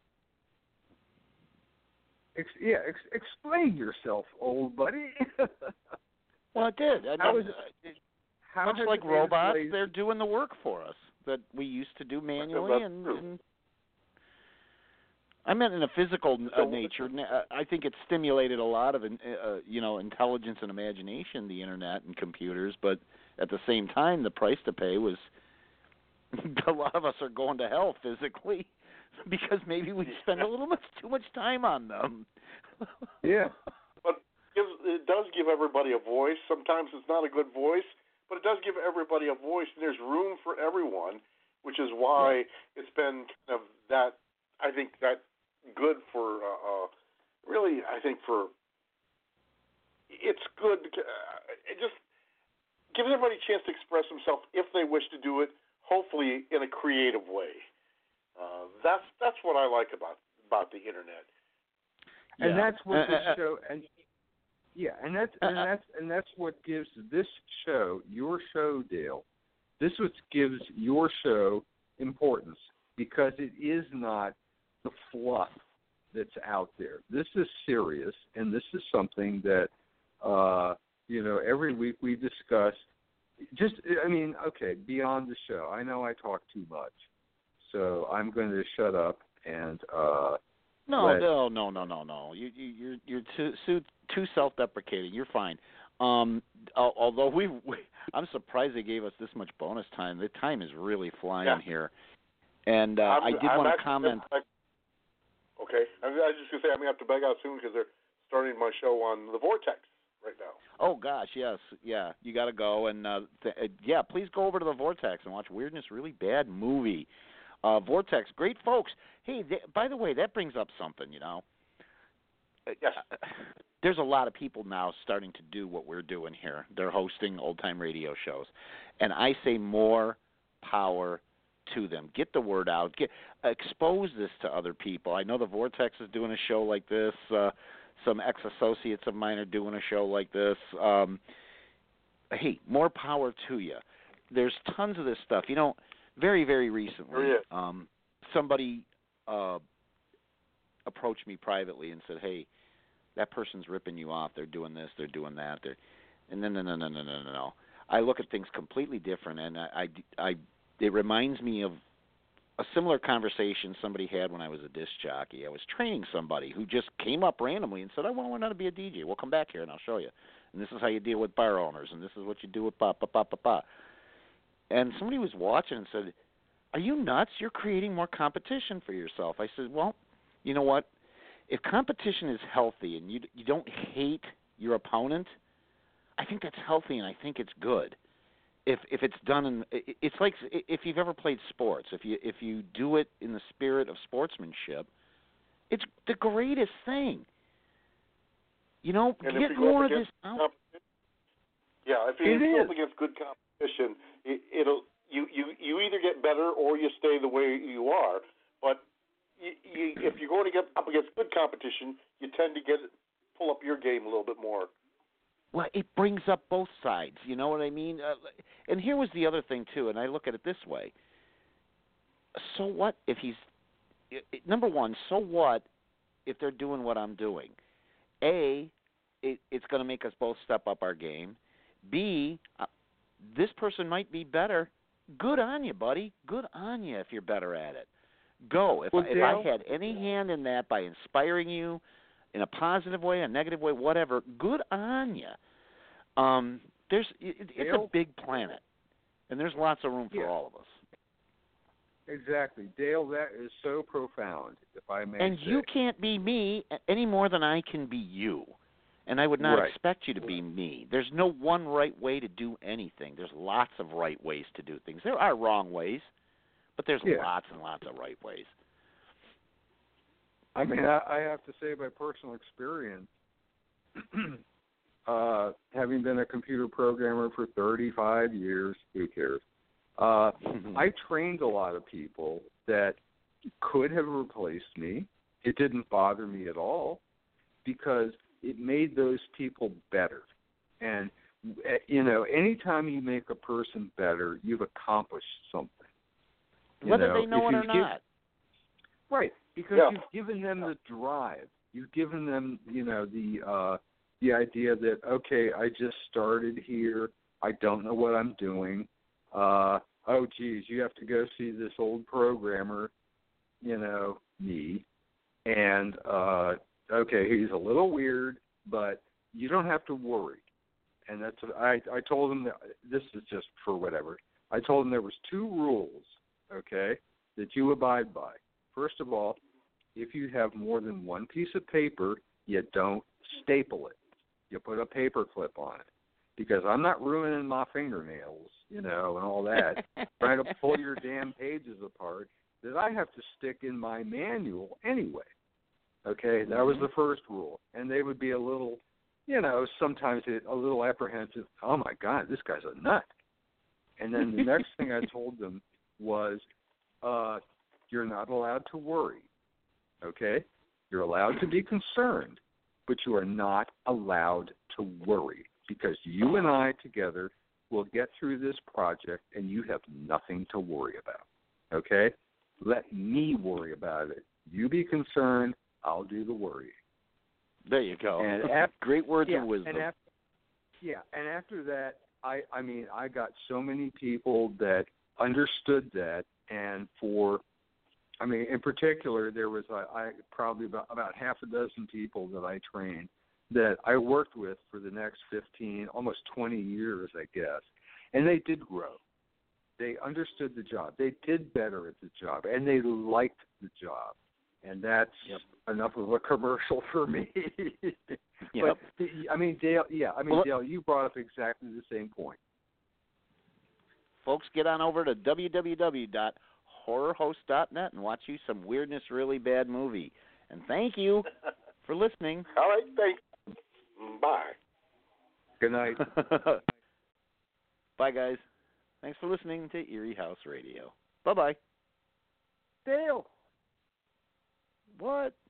Ex- yeah, ex- explain yourself, old buddy. Well, it did. I How mean, is it, it, how much has like it made us robots, lazy? they're doing the work for us that we used to do manually. And, and I meant in a physical uh, nature. I think it stimulated a lot of, uh, you know, intelligence and imagination, the Internet and computers. But at the same time, the price to pay was a lot of us are going to hell physically because maybe we spend a little much too much time on them. Yeah. But it does give everybody a voice. Sometimes it's not a good voice, but it does give everybody a voice, and there's room for everyone, which is why yeah. it's been kind of that, I think, that good for, uh, uh, really, I think for, it's good, uh, it just gives everybody a chance to express themselves if they wish to do it, hopefully in a creative way. Uh, that's that's what I like about about the Internet. And yeah. that's what uh, the uh, show and yeah, and that's and that's and that's what gives this show, your show, Dale. This what gives your show importance, because it is not the fluff that's out there. This is serious, and this is something that uh, you know, every week we discuss. Just, I mean, okay, beyond the show. I know I talk too much, so I'm going to shut up and. Uh, No, let... no, no, no, no, no. You, you, you're you're too too, too self-deprecating. You're fine. Um, although we, we, I'm surprised they gave us this much bonus time. The time is really flying yeah. here, and uh, I did I'm want to comment. Okay, I was just gonna say I'm gonna have to beg out soon because they're starting my show on the Vortex right now. Oh gosh, yes, yeah. You got to go and uh, th- uh, yeah, please go over to the Vortex and watch Weirdness Really Bad Movie. Uh, Vortex, great folks. Hey, they, by the way, that brings up something, you know. Yes. Uh, there's a lot of people now starting to do what we're doing here. They're hosting old-time radio shows. And I say more power to them. Get the word out. Get expose this to other people. I know the Vortex is doing a show like this. Uh, some ex-associates of mine are doing a show like this. Um, hey, more power to you. There's tons of this stuff. You know, very, very recently, um, somebody uh, approached me privately and said, hey, that person's ripping you off. They're doing this. They're doing that. They're... And no, no, no, no, no, no, no, no. I look at things completely different, and I, I, I, it reminds me of a similar conversation somebody had when I was a disc jockey. I was training somebody who just came up randomly and said, I want to learn how to be a D J. Well, come back here, and I'll show you. And this is how you deal with bar owners, and this is what you do with pa, pa, pa, pa, pa. And somebody was watching and said, are you nuts? You're creating more competition for yourself. I said, well, you know what? If competition is healthy and you you don't hate your opponent, I think that's healthy and I think it's good. If if it's done in, it's like if you've ever played sports. If you if you do it in the spirit of sportsmanship, it's the greatest thing. You know, and get if you go more up of this against out. Yeah, if you go up against good competition, it, it'll you, you you either get better or you stay the way you are. But you, you, if you're going to get up against good competition, you tend to get pull up your game a little bit more. Well, it brings up both sides. You know what I mean? Uh, and here was the other thing too, and I look at it this way. So what if he's number one? So what if they're doing what I'm doing? A, it, it's going to make us both step up our game. B, uh, this person might be better. Good on you, buddy. Good on you if you're better at it. Go. If, well, I, if Dale, I had any hand in that by inspiring you in a positive way, a negative way, whatever, good on you. Um, there's it, it's Dale, a big planet, and there's lots of room for yeah. all of us. Exactly. Dale, that is so profound, if I may And say. you can't be me any more than I can be you. And I would not right. expect you to be me. There's no one right way to do anything. There's lots of right ways to do things. There are wrong ways, but there's yeah. lots and lots of right ways. I mean, I, I have to say by personal experience, uh, having been a computer programmer for thirty-five years, who cares? Uh, I trained a lot of people that could have replaced me. It didn't bother me at all because it made those people better. And, you know, anytime you make a person better, you've accomplished something. You Whether know, they know it or give, not. Right, because yeah. you've given them the drive. You've given them, you know, the uh, the idea that, okay, I just started here. I don't know what I'm doing. Uh, oh, geez, you have to go see this old programmer, you know, me. And, uh, okay, he's a little weird, but you don't have to worry. And that's what I, I told him that this is just for whatever. I told him there was two rules, okay, that you abide by. First of all, if you have more than one piece of paper, you don't staple it. You put a paper clip on it. Because I'm not ruining my fingernails, you know, and all that, trying to pull your damn pages apart that I have to stick in my manual anyway. Okay, that was the first rule. And they would be a little, you know, sometimes it, a little apprehensive. Oh, my God, this guy's a nut. And then the next thing I told them was, uh, you're not allowed to worry, okay? You're allowed to be concerned, but you are not allowed to worry. Because you and I together will get through this project and you have nothing to worry about, okay? Let me worry about it. You be concerned, I'll do the worrying. There you go. And after, Great words yeah, of wisdom. And after, yeah, and after that, I, I mean, I got so many people that understood that, and for, I mean, in particular, there was uh, I probably about, about half a dozen people that I trained that I worked with for the next fifteen, almost twenty years, I guess. And they did grow. They understood the job. They did better at the job, and they liked the job. And that's yep. enough of a commercial for me. Yep. But, I mean, Dale, yeah, I mean, well, Dale, you brought up exactly the same point. Folks, get on over to w w w dot horror host dot net and watch you some Weirdness Really Bad movie. And thank you for listening. All right, thanks. Bye. Good night. Bye, guys. Thanks for listening to Erie House Radio. Bye-bye. Dale. What?